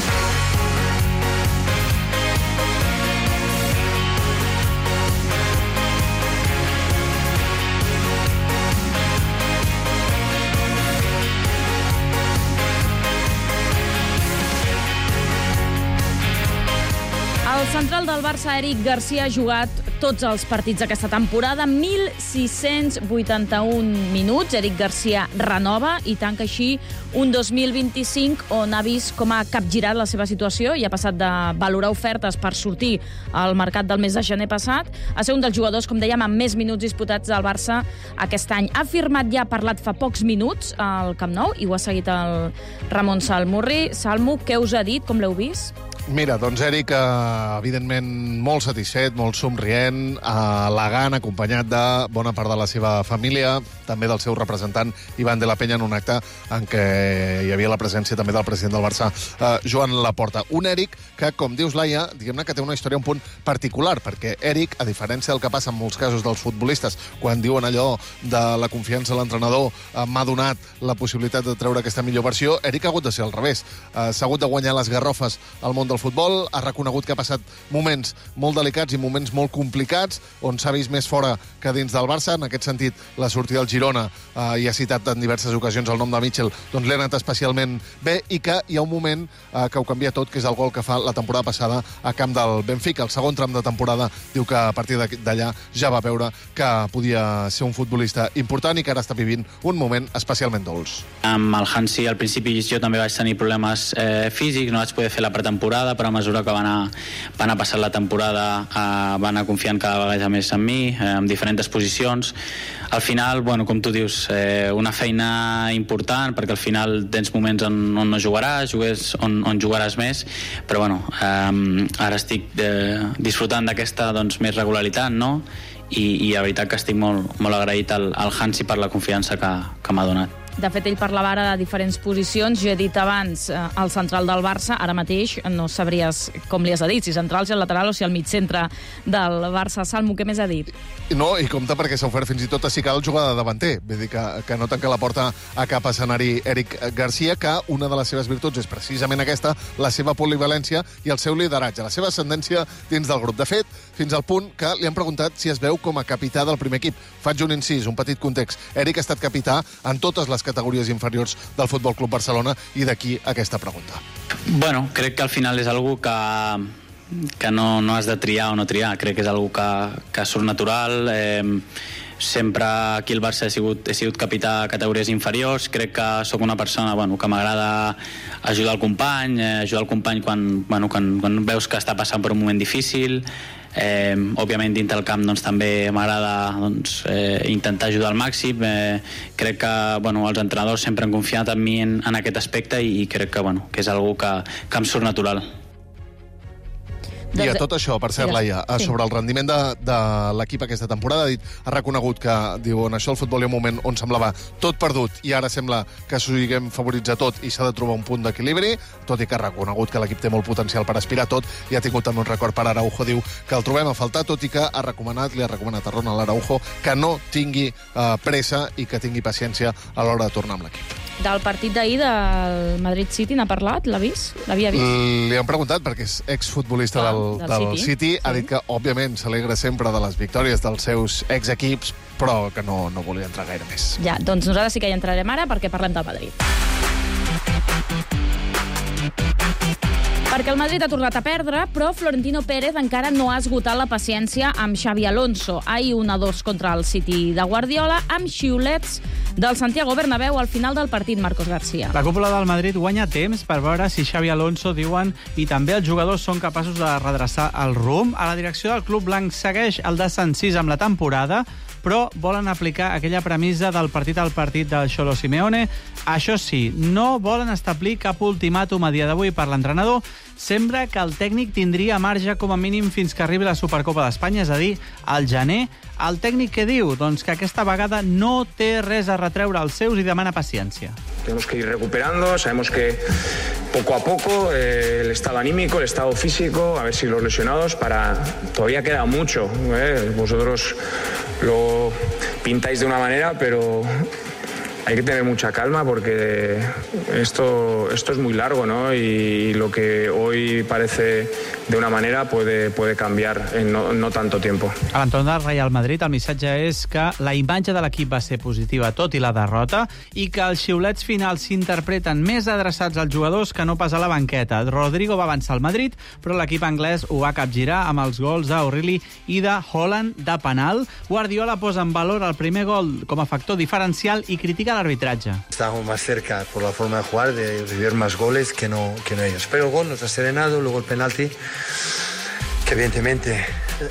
El central del Barça, Eric Garcia, ha jugat tots els partits d'aquesta temporada, mil sis-cents vuitanta-un minuts. Eric Garcia renova i tanca així un dos mil vint-i-cinc on ha vist com ha capgirat la seva situació i ha passat de valorar ofertes per sortir al mercat del mes de gener passat a ser un dels jugadors, com dèiem, amb més minuts disputats del Barça aquest any. Ha firmat ja, ha parlat fa pocs minuts al Camp Nou i ho ha seguit el Ramon Salmurri. Salmo, què us ha dit? Com l'heu vist? Mira, doncs Eric, eh, evidentment molt satisfet, molt somrient, elegant, acompanyat de bona part de la seva família, també del seu representant Ivan de la Peña, en un acte en què hi havia la presència també del president del Barça, eh, Joan Laporta. Un Eric que, com dius, Laia, diguem-ne que té una història un punt particular, perquè Eric, a diferència del que passa en molts casos dels futbolistes, quan diuen allò de la confiança de l'entrenador, eh, m'ha donat la possibilitat de treure aquesta millor versió, Eric ha hagut de ser al revés. Eh, s'ha hagut de guanyar les garrofes al món del futbol, ha reconegut que ha passat moments molt delicats i moments molt complicats, on s'ha vist més fora que dins del Barça. En aquest sentit, la sortida del Girona, eh, i ha citat en diverses ocasions el nom de Mitchell, doncs l'ha anat especialment bé, i que hi ha un moment eh, que ho canvia tot, que és el gol que fa la temporada passada a camp del Benfica. El segon tram de temporada diu que a partir d'allà ja va veure que podia ser un futbolista important i que ara està vivint un moment especialment dolç. Amb el Hansi, al principi jo també vaig tenir problemes eh, físics, no vaig poder fer la pretemporada, però a mesura que va anar, va anar passant la temporada eh, va anar confiant cada vegada més en mi, eh, en diferents posicions. Al final, bueno, com tu dius, eh, una feina important, perquè al final tens moments on, on no jugaràs, jugues on, on jugaràs més, però bueno, eh, ara estic eh, disfrutant d'aquesta doncs, més regularitat, no? I, i la veritat que estic molt, molt agraït al, al Hansi per la confiança que, que m'ha donat. De fet, ell parlava ara de diferents posicions. Jo he dit abans eh, el central del Barça. Ara mateix no sabries com li has dit, si central, si el lateral o si el mig centre del Barça. Salmo, què més ha dit? No, i compte perquè s'ha ofert fins i tot a Sical el jugador de davanter. Vull dir que, que no tanca la porta a cap escenari Eric Garcia, que una de les seves virtuts és precisament aquesta, la seva polivalència i el seu lideratge, la seva ascendència dins del grup. De fet, fins al punt que li han preguntat si es veu com a capità del primer equip. Faig un incís, un petit context. Eric ha estat capità en totes les categories inferiors del Futbol Club Barcelona i d'aquí aquesta pregunta. Bueno, crec que al final és algo que, que no, no has de triar o no triar. Crec que és algo que, que surt natural. Eh, sempre aquí al Barça he sigut, he sigut capità a categories inferiors. Crec que sóc una persona bueno, que m'agrada ajudar el company, eh, ajudar el company quan, bueno, quan, quan veus que està passant per un moment difícil. Eh, òbviament dintre del camp doncs, també m'agrada doncs, eh, intentar ajudar al màxim. eh, crec que bueno, els entrenadors sempre han confiat en mi en, en aquest aspecte i crec que, bueno, que és algo que, que em surt natural. I a tot això, per cert, Laia, Sí. sobre el rendiment de, de l'equip aquesta temporada, ha, dit, ha reconegut que, diu, en això el futbol hi ha un moment on semblava tot perdut i ara sembla que s'ho diguem favorits a tot i s'ha de trobar un punt d'equilibri, tot i que ha reconegut que l'equip té molt potencial per aspirar tot i ha tingut també un record per Araujo, diu que el trobem a faltar, tot i que ha recomanat, li ha recomanat a Ronald Araujo que no tingui eh, pressa i que tingui paciència a l'hora de tornar amb l'equip. Del partit d'ahir del Madrid City n'ha parlat? L'ha vist? L'havia vist? Li han preguntat, perquè és exfutbolista Ah, del, del del City. City, ha dit que, òbviament, s'alegra sempre de les victòries dels seus exequips, però que no, no volia entrar gaire més. Ja, doncs nosaltres sí que hi entrarem ara perquè parlem del Madrid. Perquè el Madrid ha tornat a perdre, però Florentino Pérez encara no ha esgotat la paciència amb Xavi Alonso. Ahir un a dos contra el City de Guardiola, amb xiulets del Santiago Bernabéu al final del partit, Marcos García. La cúpula del Madrid guanya temps per veure si Xavi Alonso, diuen, i també els jugadors són capaços de redreçar el rumb. A la direcció del club blanc segueix el desencís amb la temporada, però volen aplicar aquella premissa del partit al partit del Xolo Simeone. Això sí, no volen establir cap ultimàtum a dia d'avui per l'entrenador. Sembla que el tècnic tindria marge com a mínim fins que arribi la Supercopa d'Espanya, és a dir, al gener. El tècnic què diu? Doncs que aquesta vegada no té res a retreure als seus i demana paciència. Tenemos que ir recuperando, sabemos que poco a poco eh, el estado anímico, el estado físico, a ver si los lesionados, para todavía queda mucho. ¿eh? Vosotros lo pintáis de una manera, pero hay que tener mucha calma porque esto, esto es muy largo, ¿no? Y lo que hoy parece de una manera puede, puede cambiar en no, no tanto tiempo. A l'entorn del Real Madrid, el missatge és que la imatge de l'equip va ser positiva tot i la derrota i que els xiulets finals s'interpreten més adreçats als jugadors que no pas a la banqueta. Rodrigo va avançar al Madrid, però l'equip anglès ho va capgirar amb els gols d'Aureli i de Haaland de penal. Guardiola posa en valor el primer gol com a factor diferencial i critica l'arbitratge. Estábamos más cerca por la forma de jugar, de recibir más goles que no, que no ellos. Pero el gol nos ha serenado, luego el penalti, que evidentemente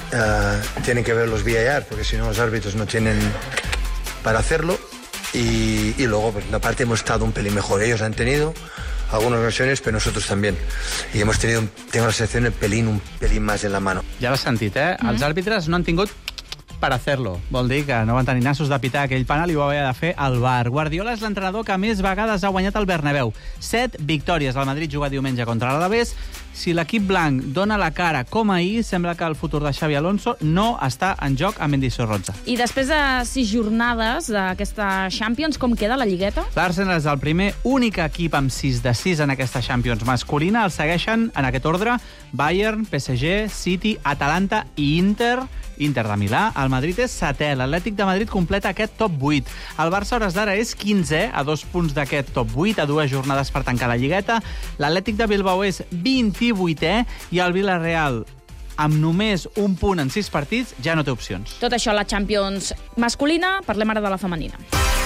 uh, tienen que ver los V A R, porque si no los árbitros no tienen para hacerlo. Y, y luego, pues, aparte, hemos estado un pelín mejor. Ellos han tenido algunas ocasiones, pero nosotros también. Y hemos tenido, tengo la sensación, el pelín, un pelín más en la mano. Ja l'has sentit, eh? Mm. Els àrbitres no han tingut per hacerlo. Vol dir que no van tenir nassos de pitar aquell penal i ho va haver de fer al V A R. Guardiola és l'entrenador que més vegades ha guanyat el Bernabéu. Set victòries. El Madrid juga diumenge contra l'Alavés. Si l'equip blanc dona la cara com ahir, sembla que el futur de Xavi Alonso no està en joc amb Mendy Sorroza. I després de sis jornades d'aquesta Champions, com queda la lligueta? L'Arsenal és el primer únic equip amb sis de sis en aquesta Champions masculina. El segueixen, en aquest ordre, Bayern, P S G, City, Atalanta i Inter. Inter de Milà. El Madrid és setè. L'Atlètic de Madrid completa aquest top vuit. El Barça, a hores d'ara, és quinzè, a dos punts d'aquest top vuit, a dues jornades per tancar la lligueta. L'Atlètic de Bilbao és vint-i-vuitè i el Villarreal, amb només un punt en sis partits, ja no té opcions. Tot això a la Champions masculina. Parlem ara de la femenina.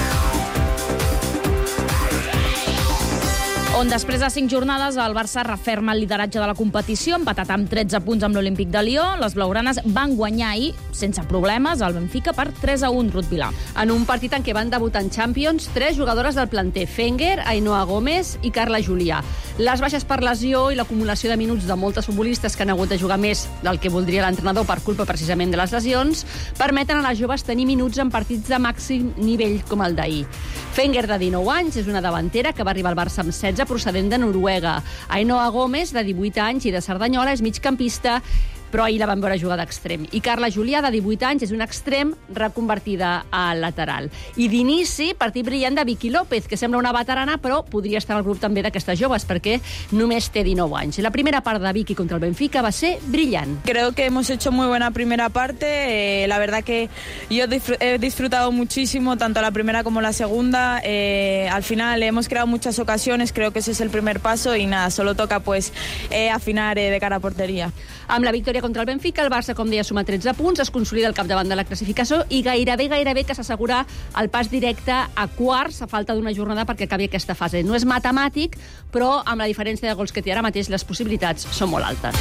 On després de cinc jornades el Barça referma el lideratge de la competició, empatat amb tretze punts amb l'Olímpic de Lió. Les blaugranes van guanyar ahir, sense problemes, al Benfica per tres a un, Ruth Vilà. En un partit en què van debutar en Champions tres jugadores del planter, Fenger, Ainhoa Gómez i Carla Julià. Les baixes per lesió i l'acumulació de minuts de moltes futbolistes que han hagut de jugar més del que voldria l'entrenador per culpa precisament de les lesions permeten a les joves tenir minuts en partits de màxim nivell com el d'ahir. Fenger, de dinou anys, és una davantera que va arribar al Barça amb setze, procedent de Noruega. Ainhoa Gómez, de divuit anys i de Cerdanyola, és migcampista, però ahir la vam veure jugar d'extrem. I Carla Julià, de divuit anys, és un extrem reconvertida a lateral. I d'inici, partit brillant de Vicky López, que sembla una veterana, però podria estar al grup també d'aquestes joves, perquè només té dinou anys. La primera part de Vicky contra el Benfica va ser brillant. Creo que hemos hecho muy buena primera parte. Eh, la verdad que yo he disfrutado muchísimo, tanto la primera como la segunda. Eh, al final hemos creado muchas ocasiones, creo que ese es el primer paso y nada, solo toca pues eh, afinar eh, de cara a portería. Amb la victòria contra el Benfica, el Barça, com deia, suma tretze punts, es consolida al capdavant de la classificació i gairebé, gairebé que s'assegura el pas directe a quarts a falta d'una jornada perquè acabi aquesta fase. No és matemàtic, però amb la diferència de gols que té ara mateix, les possibilitats són molt altes.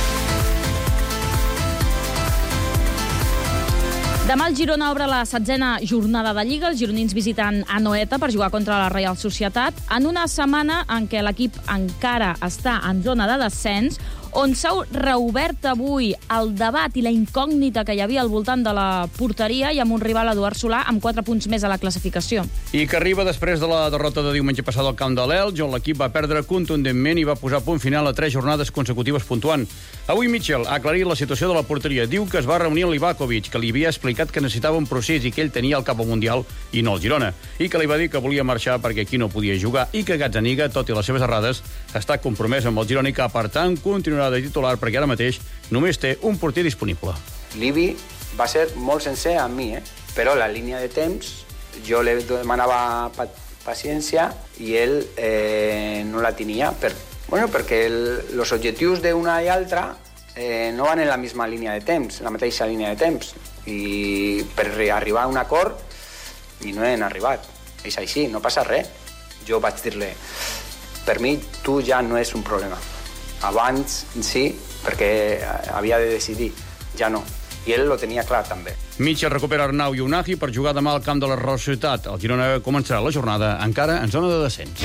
Demà el Girona obre la setzena jornada de Lliga. Els gironins visiten Anoeta per jugar contra la Reial Societat en una setmana en què l'equip encara està en zona de descens, on s'ha reobert avui el debat i la incògnita que hi havia al voltant de la porteria i amb un rival, Eduard Solà, amb quatre punts més a la classificació. I que arriba després de la derrota de diumenge passat al camp de l'Elx, on l'equip va perdre contundentment i va posar punt final a tres jornades consecutives puntuant. Avui Mitchell ha aclarit la situació de la porteria. Diu que es va reunir amb Livakovic, que li havia explicat que necessitava un procés i que ell tenia el cap al Mundial i no el Girona, i que li va dir que volia marxar perquè aquí no podia jugar i que Gazzaniga, tot i les seves errades, està compromès amb el Girona i que, per tant, continuarà de titular perquè ara mateix només té un porter disponible. L'Ibi va ser molt sencer amb mi, eh? Però la línia de temps jo li demanava pa paciència i ell eh, no la tenia per, bueno, perquè els objectius d'una i altra eh, no van en la misma línia de temps, la mateixa línia de temps, i per arribar a un acord i no hem arribat. És així, no passa res. Jo vaig dir-li, per mi tu ja no és un problema. Abans sí, perquè havia de decidir, ja no. I ell ho tenia clar, també. Mitchell recupera Arnau i Unahi per jugar demà al camp de la Real Societat. El Girona començarà la jornada encara en zona de descens.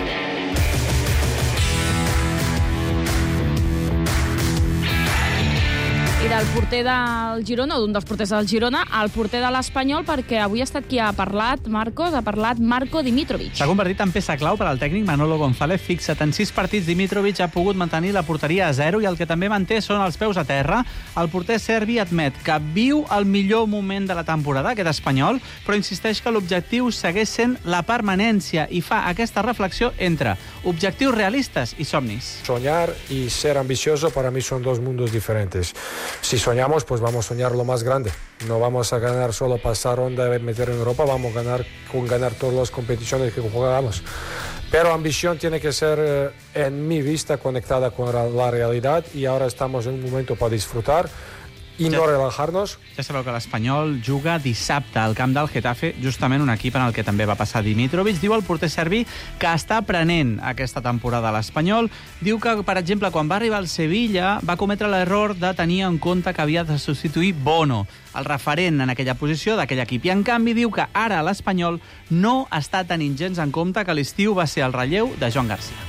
I del porter del Girona, o d'un dels porters del Girona, al porter de l'Espanyol, perquè avui ha estat qui ha parlat, Marcos, ha parlat Marko Dimitrovic. S'ha convertit en peça clau per al tècnic Manolo González. Fixa't, en sis partits Dimitrovic ha pogut mantenir la porteria a zero i el que també manté són els peus a terra. El porter serbi admet que viu el millor moment de la temporada, aquest espanyol, però insisteix que l'objectiu segueix sent la permanència i fa aquesta reflexió entre objectius realistes i somnis. Soñar y ser ambicioso para mí son dos mundos diferentes. Si soñamos, pues vamos a soñar lo más grande. No vamos a ganar solo pasar ronda y meter en Europa, vamos a ganar con ganar todas las competiciones que jugamos. Pero ambición tiene que ser, eh, en mi vista, conectada con la realidad y ahora estamos en un momento para disfrutar i no relajar-nos. Ja sabeu que l'Espanyol juga dissabte al camp del Getafe, justament un equip en el que també va passar Dimitrovic. Diu el porter serbi que està aprenent aquesta temporada a l'Espanyol. Diu que, per exemple, quan va arribar al Sevilla va cometre l'error de tenir en compte que havia de substituir Bono, el referent en aquella posició d'aquell equip. I, en canvi, diu que ara l'Espanyol no està tenint gens en compte que l'estiu va ser el relleu de Joan Garcia.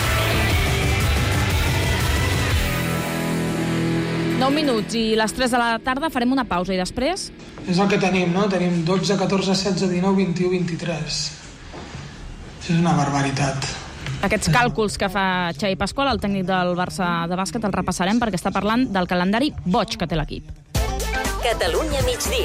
nou minuts i les tres de la tarda farem una pausa i després... És el que tenim, no? Tenim dotze, catorze, setze, dinou, vint-i-u, vint-i-tres. Això és una barbaritat. Aquests càlculs que fa Xavi Pasqual, el tècnic del Barça de bàsquet, el repassarem perquè està parlant del calendari boig que té l'equip. Catalunya migdia.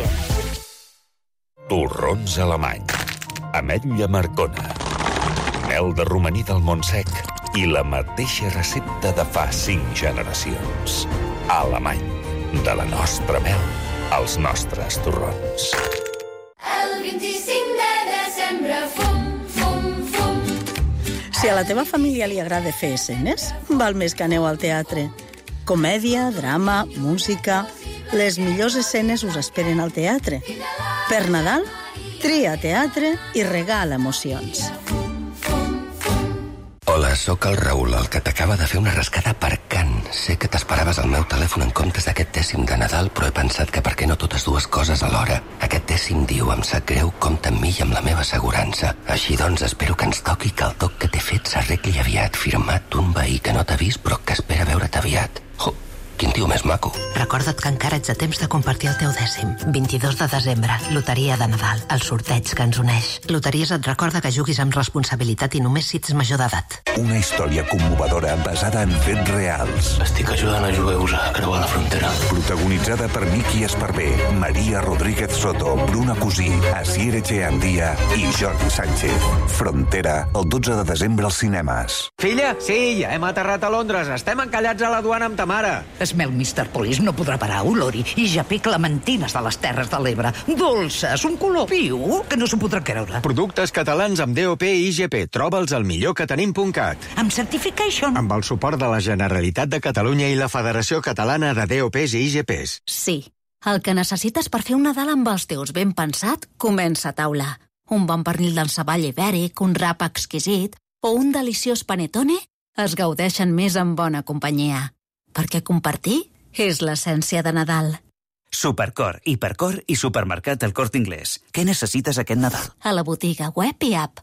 Torrons alemany, ametlla marcona, mel de romaní del Montsec i la mateixa recepta de fa cinc generacions. Alemany, de la nostra mel, als nostres torrons. El vint-i-cinc de desembre, fum, fum, fum. Si a la teva família li agrada fer escenes, val més que aneu al teatre. Comèdia, drama, música... Les millors escenes us esperen al teatre. Per Nadal, tria teatre i regala emocions. Hola, sóc el Raül, el que t'acaba de fer una rascada per Can. sé que t'esperaves el meu telèfon en comptes d'aquest dècim de Nadal, però he pensat que per què no totes dues coses alhora? Aquest dècim diu, em sap greu, compta amb mi i amb la meva assegurança. Així doncs, espero que ens toqui que el toc que t'he fet s'arregli aviat, firmat d'un veí que no t'ha vist però que espera veure't aviat. Oh, quin tio més maco. Recorda't que encara ets a temps de compartir el teu dècim. vint-i-dos de desembre, loteria de Nadal, el sorteig que ens uneix. Loteries et recorda que juguis amb responsabilitat i només si ets major d'edat. Una història commovedora basada en fets reals. Estic ajudant a jueus a creuar la frontera. Protagonitzada per Miki Esparvé, Maria Rodríguez Soto, Bruna Cusí, Asier Echeandía i Jordi Sánchez. Frontera, el dotze de desembre als cinemes. Filla, sí, ja hem aterrat a Londres. Estem encallats a la duana amb ta mare. Smell mister Police no podrà parar olori i japé clementines de les Terres de l'Ebre. Dolces, un color viu que no s'ho podrà creure. Productes catalans amb D O P i I G P. Troba'ls al millor que tenim punt cat. Amb Certification. Amb el suport de la Generalitat de Catalunya i la Federació Catalana de D O Ps i I G Ps. Sí, el que necessites per fer un Nadal amb els teus ben pensat comença a taula. Un bon pernil d'enceball ibèric, un rap exquisit o un deliciós panetone es gaudeixen més en bona companyia. Perquè compartir és l'essència de Nadal. Supercor, Hipercor i Supermercat El Corte Inglés. Què necessites aquest Nadal? A la botiga web i app.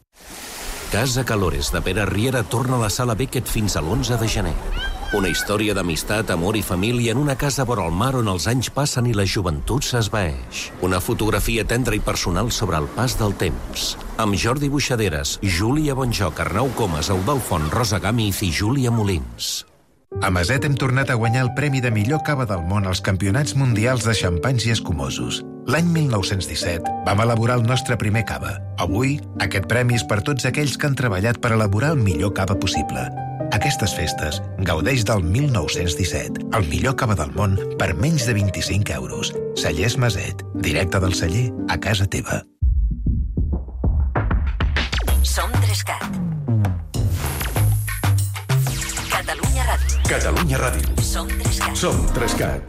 Casa Calores de Pere Riera torna a la Sala Beckett fins a l'onze de gener. Una història d'amistat, amor i família en una casa vora el mar on els anys passen i la joventut s'esvaeix. Una fotografia tendra i personal sobre el pas del temps. Amb Jordi Buixaderes, Júlia Bonjoc, Arnau Comas, Eudald Font, Rosa Gàmiz i Júlia Molins. A Maset hem tornat a guanyar el premi de millor cava del món als Campionats Mundials de Xampanys i Escumosos. L'any mil nou-cents disset vam elaborar el nostre primer cava. Avui, aquest premi és per tots aquells que han treballat per elaborar el millor cava possible. Aquestes festes gaudeix del mil nou-cents disset, el millor cava del món per menys de vint-i-cinc euros. Cellers Maset, directe del celler a casa teva. Som Trescat. Catalunya Ràdio. Catalunya Ràdio. Som Trescat. Som Trescat.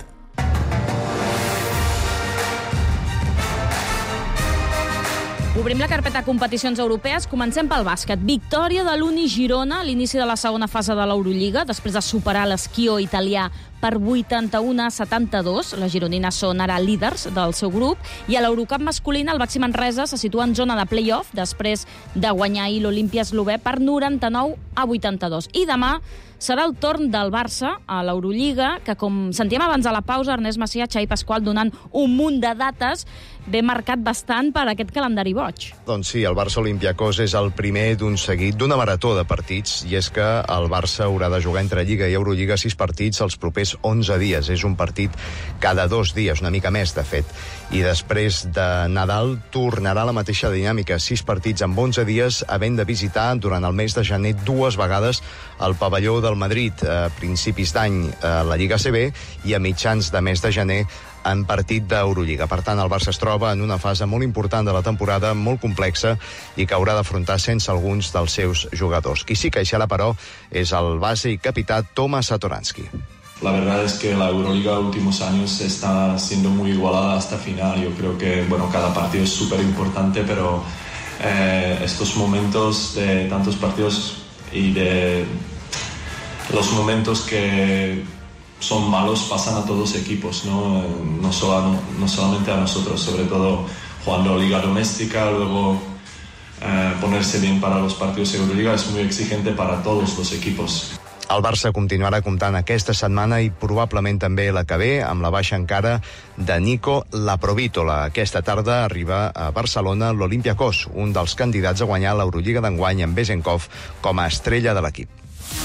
Obrim la carpeta de competicions europees. Comencem pel bàsquet. Victòria de l'Uni Girona a l'inici de la segona fase de l'Eurolliga, després de superar l'esquió italià per vuitanta-u a setanta-dos. Les gironines són ara líders del seu grup. I a l'Eurocup masculina, el Baxi Manresa se situa en zona de play-off després de guanyar ahir l'Olimpia eslové per noranta-nou a vuitanta-dos. I demà serà el torn del Barça a l'Eurolliga, que, com sentíem abans a la pausa, Ernest Macià, Xavi Pasqual donant un munt de dates, ve marcat bastant per aquest calendari boig. Doncs sí, el Barça-Olympiacos és el primer d'un seguit, d'una marató de partits, i és que el Barça haurà de jugar entre Lliga i Eurolliga sis partits els propers onze dies. És un partit cada dos dies, una mica més, de fet. I després de Nadal tornarà la mateixa dinàmica, sis partits en onze dies, havent de visitar durant el mes de gener dues vegades el pavelló del Madrid, a principis d'any a la Lliga A C B i a mitjans de mes de gener en partit d'Eurolliga. Per tant, el Barça es troba en una fase molt important de la temporada, molt complexa, i que haurà d'afrontar sense alguns dels seus jugadors. Qui sí que hi serà, però, és el base i capità Tomas Satoransky. La verdad es que la Euroliga últimos años está siendo muy igualada hasta final. Yo creo que, bueno, cada partido es súper importante, pero eh, estos momentos de tantos partidos y de los momentos que son malos pasan a todos los equipos, ¿no? No, solo, no solamente a nosotros, sobre todo jugando Liga Doméstica, luego eh, ponerse bien para los partidos de Euroliga es muy exigente para todos los equipos. El Barça continuarà comptant aquesta setmana i probablement també la que ve amb la baixa encara de Nico Laprovítola. Aquesta tarda arriba a Barcelona l'Olympiacos, un dels candidats a guanyar l'Eurolliga d'enguany amb Bezenkov com a estrella de l'equip.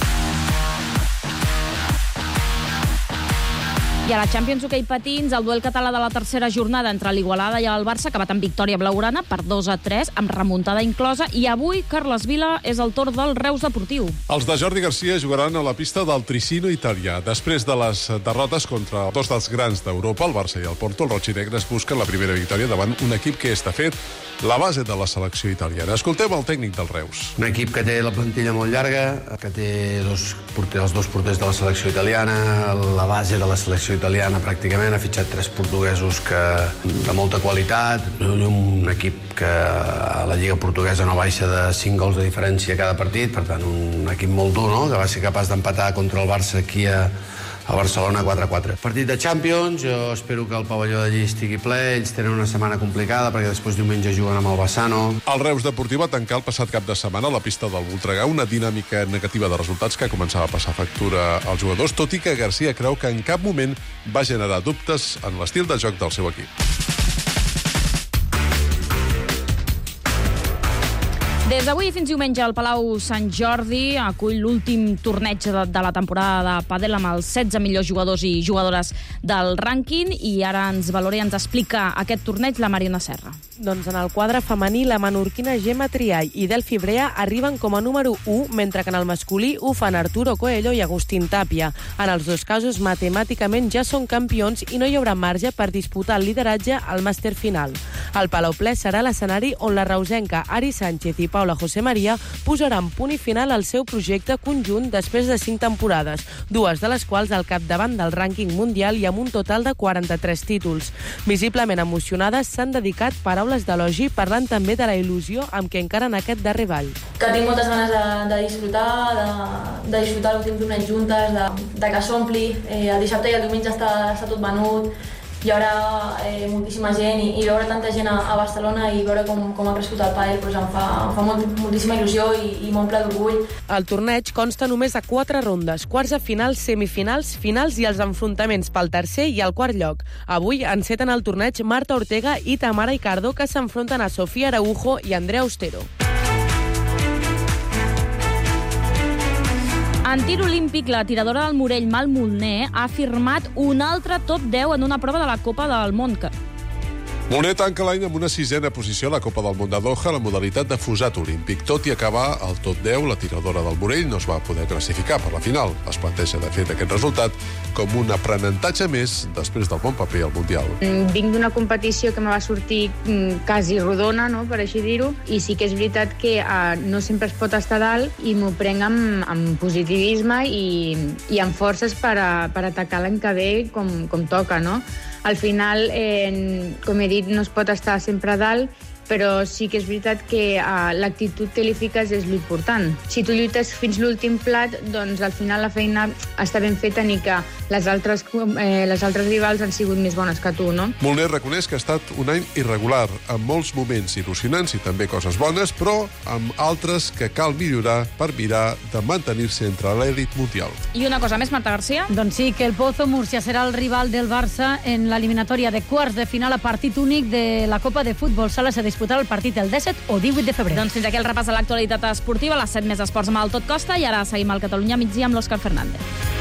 I a la Champions Hockey Patins, el duel català de la tercera jornada entre l'Igualada i el Barça ha acabat amb victòria blaugrana per dos a tres, amb remuntada inclosa, i avui, Carles Vila, és el torn del Reus Deportiu. Els de Jordi Garcia jugaran a la pista del Tricino italià. Després de les derrotes contra dos dels grans d'Europa, el Barça i el Porto, els rojinegres busquen la primera victòria davant un equip que és, de fet, la base de la selecció italiana. Escoltem el tècnic del Reus. Un equip que té la plantilla molt llarga, que té dos porters, els dos porters de la selecció italiana, la base de la selecció italiana pràcticament, ha fitxat tres portuguesos que de molta qualitat, un equip que a la Lliga Portuguesa no baixa de cinc gols de diferència cada partit, per tant un equip molt dur, no?, que va ser capaç d'empatar contra el Barça aquí a, a Barcelona quatre a quatre. Partit de Champions, jo espero que el pavelló d'allí estigui ple, ells tenen una setmana complicada perquè després diumenge juguen amb el Bassano. El Reus Deportiu va tancar el passat cap de setmana a la pista del Voltregà una dinàmica negativa de resultats que començava a passar factura als jugadors, tot i que Garcia creu que en cap moment va generar dubtes en l'estil de joc del seu equip. Des d'avui fins diumenge el Palau Sant Jordi acull l'últim torneig de, de la temporada de pàdel amb els setze millors jugadors i jugadores del rànquing, i ara ens valora i ens explica aquest torneig la Mariona Serra. Doncs en el quadre femení, la menorquina Gemma Triay i Delphi Brea arriben com a número u, mentre que en el masculí ho fan Arturo Coelho i Agustín Tapia. En els dos casos, matemàticament ja són campions i no hi haurà marge per disputar el lideratge al màster final. El Palau Ple serà l'escenari on la reusenca Ari Sánchez i Paula José María posaran punt i final al seu projecte conjunt després de cinc temporades, dues de les quals al capdavant del rànquing mundial i amb un total de quaranta-tres títols. Visiblement emocionades, s'han dedicat paraules d'elogi, parlant també de la il·lusió amb què encaren aquest darrer ball. Que tinc moltes ganes de, de disfrutar, de, de disfrutar l'últim torneig juntes, de, de que s'ompli. Eh, el dissabte i el diumenge està, està tot venut, hi haurà eh, moltíssima gent i, i veure tanta gent a, a Barcelona i veure com, com ha crescut el pàdel doncs em fa, em fa molt, moltíssima il·lusió i, i m'omple d'orgull. El torneig consta només de quatre rondes, quarts de finals, semifinals, finals i els enfrontaments pel tercer i el quart lloc. Avui enceten el torneig Marta Ortega i Tamara Icardo, que s'enfronten a Sofía Araujo i Andrea Austero. En tir olímpic, la tiradora del Morell, Mal Molner, ha firmat un altre top deu en una prova de la Copa del Món. Molner tanca l'any amb una sisena posició a la Copa del Món de Doha a la modalitat de fusat olímpic. Tot i acabar al top deu, la tiradora del Morell no es va poder classificar per la final. Es planteja, de fet, aquest resultat com un aprenentatge més després del bon paper al Mundial. Vinc d'una competició que me va sortir quasi rodona, no?, per així dir-ho, i sí que és veritat que uh, no sempre es pot estar dalt i m'ho prenc amb, amb positivisme i, i amb forces per, a, per atacar l'any que ve com, com toca, no? Al final, eh, com he dit, no es pot estar sempre a dalt, però sí que és veritat que uh, l'actitud que li fiques és l'important. Si tu lluites fins l'últim plat, doncs al final la feina està ben feta ni que les altres, eh, les altres rivals han sigut més bones que tu, no? Molner reconeix que ha estat un any irregular, amb molts moments il·lusionants i també coses bones, però amb altres que cal millorar per mirar de mantenir-se entre l'èlit mundial. I una cosa més, Marta Garcia? Doncs sí, que el Pozo Murcia serà el rival del Barça en l'eliminatòria de quarts de final a partit únic de la Copa de Futbol Sala. Se disputarà el partit el disset o divuit de febrer. Doncs fins aquí el repàs de l'actualitat esportiva, les set més esports amb el Tot Costa, i ara seguim al Catalunya migdia amb l'Òscar Fernández.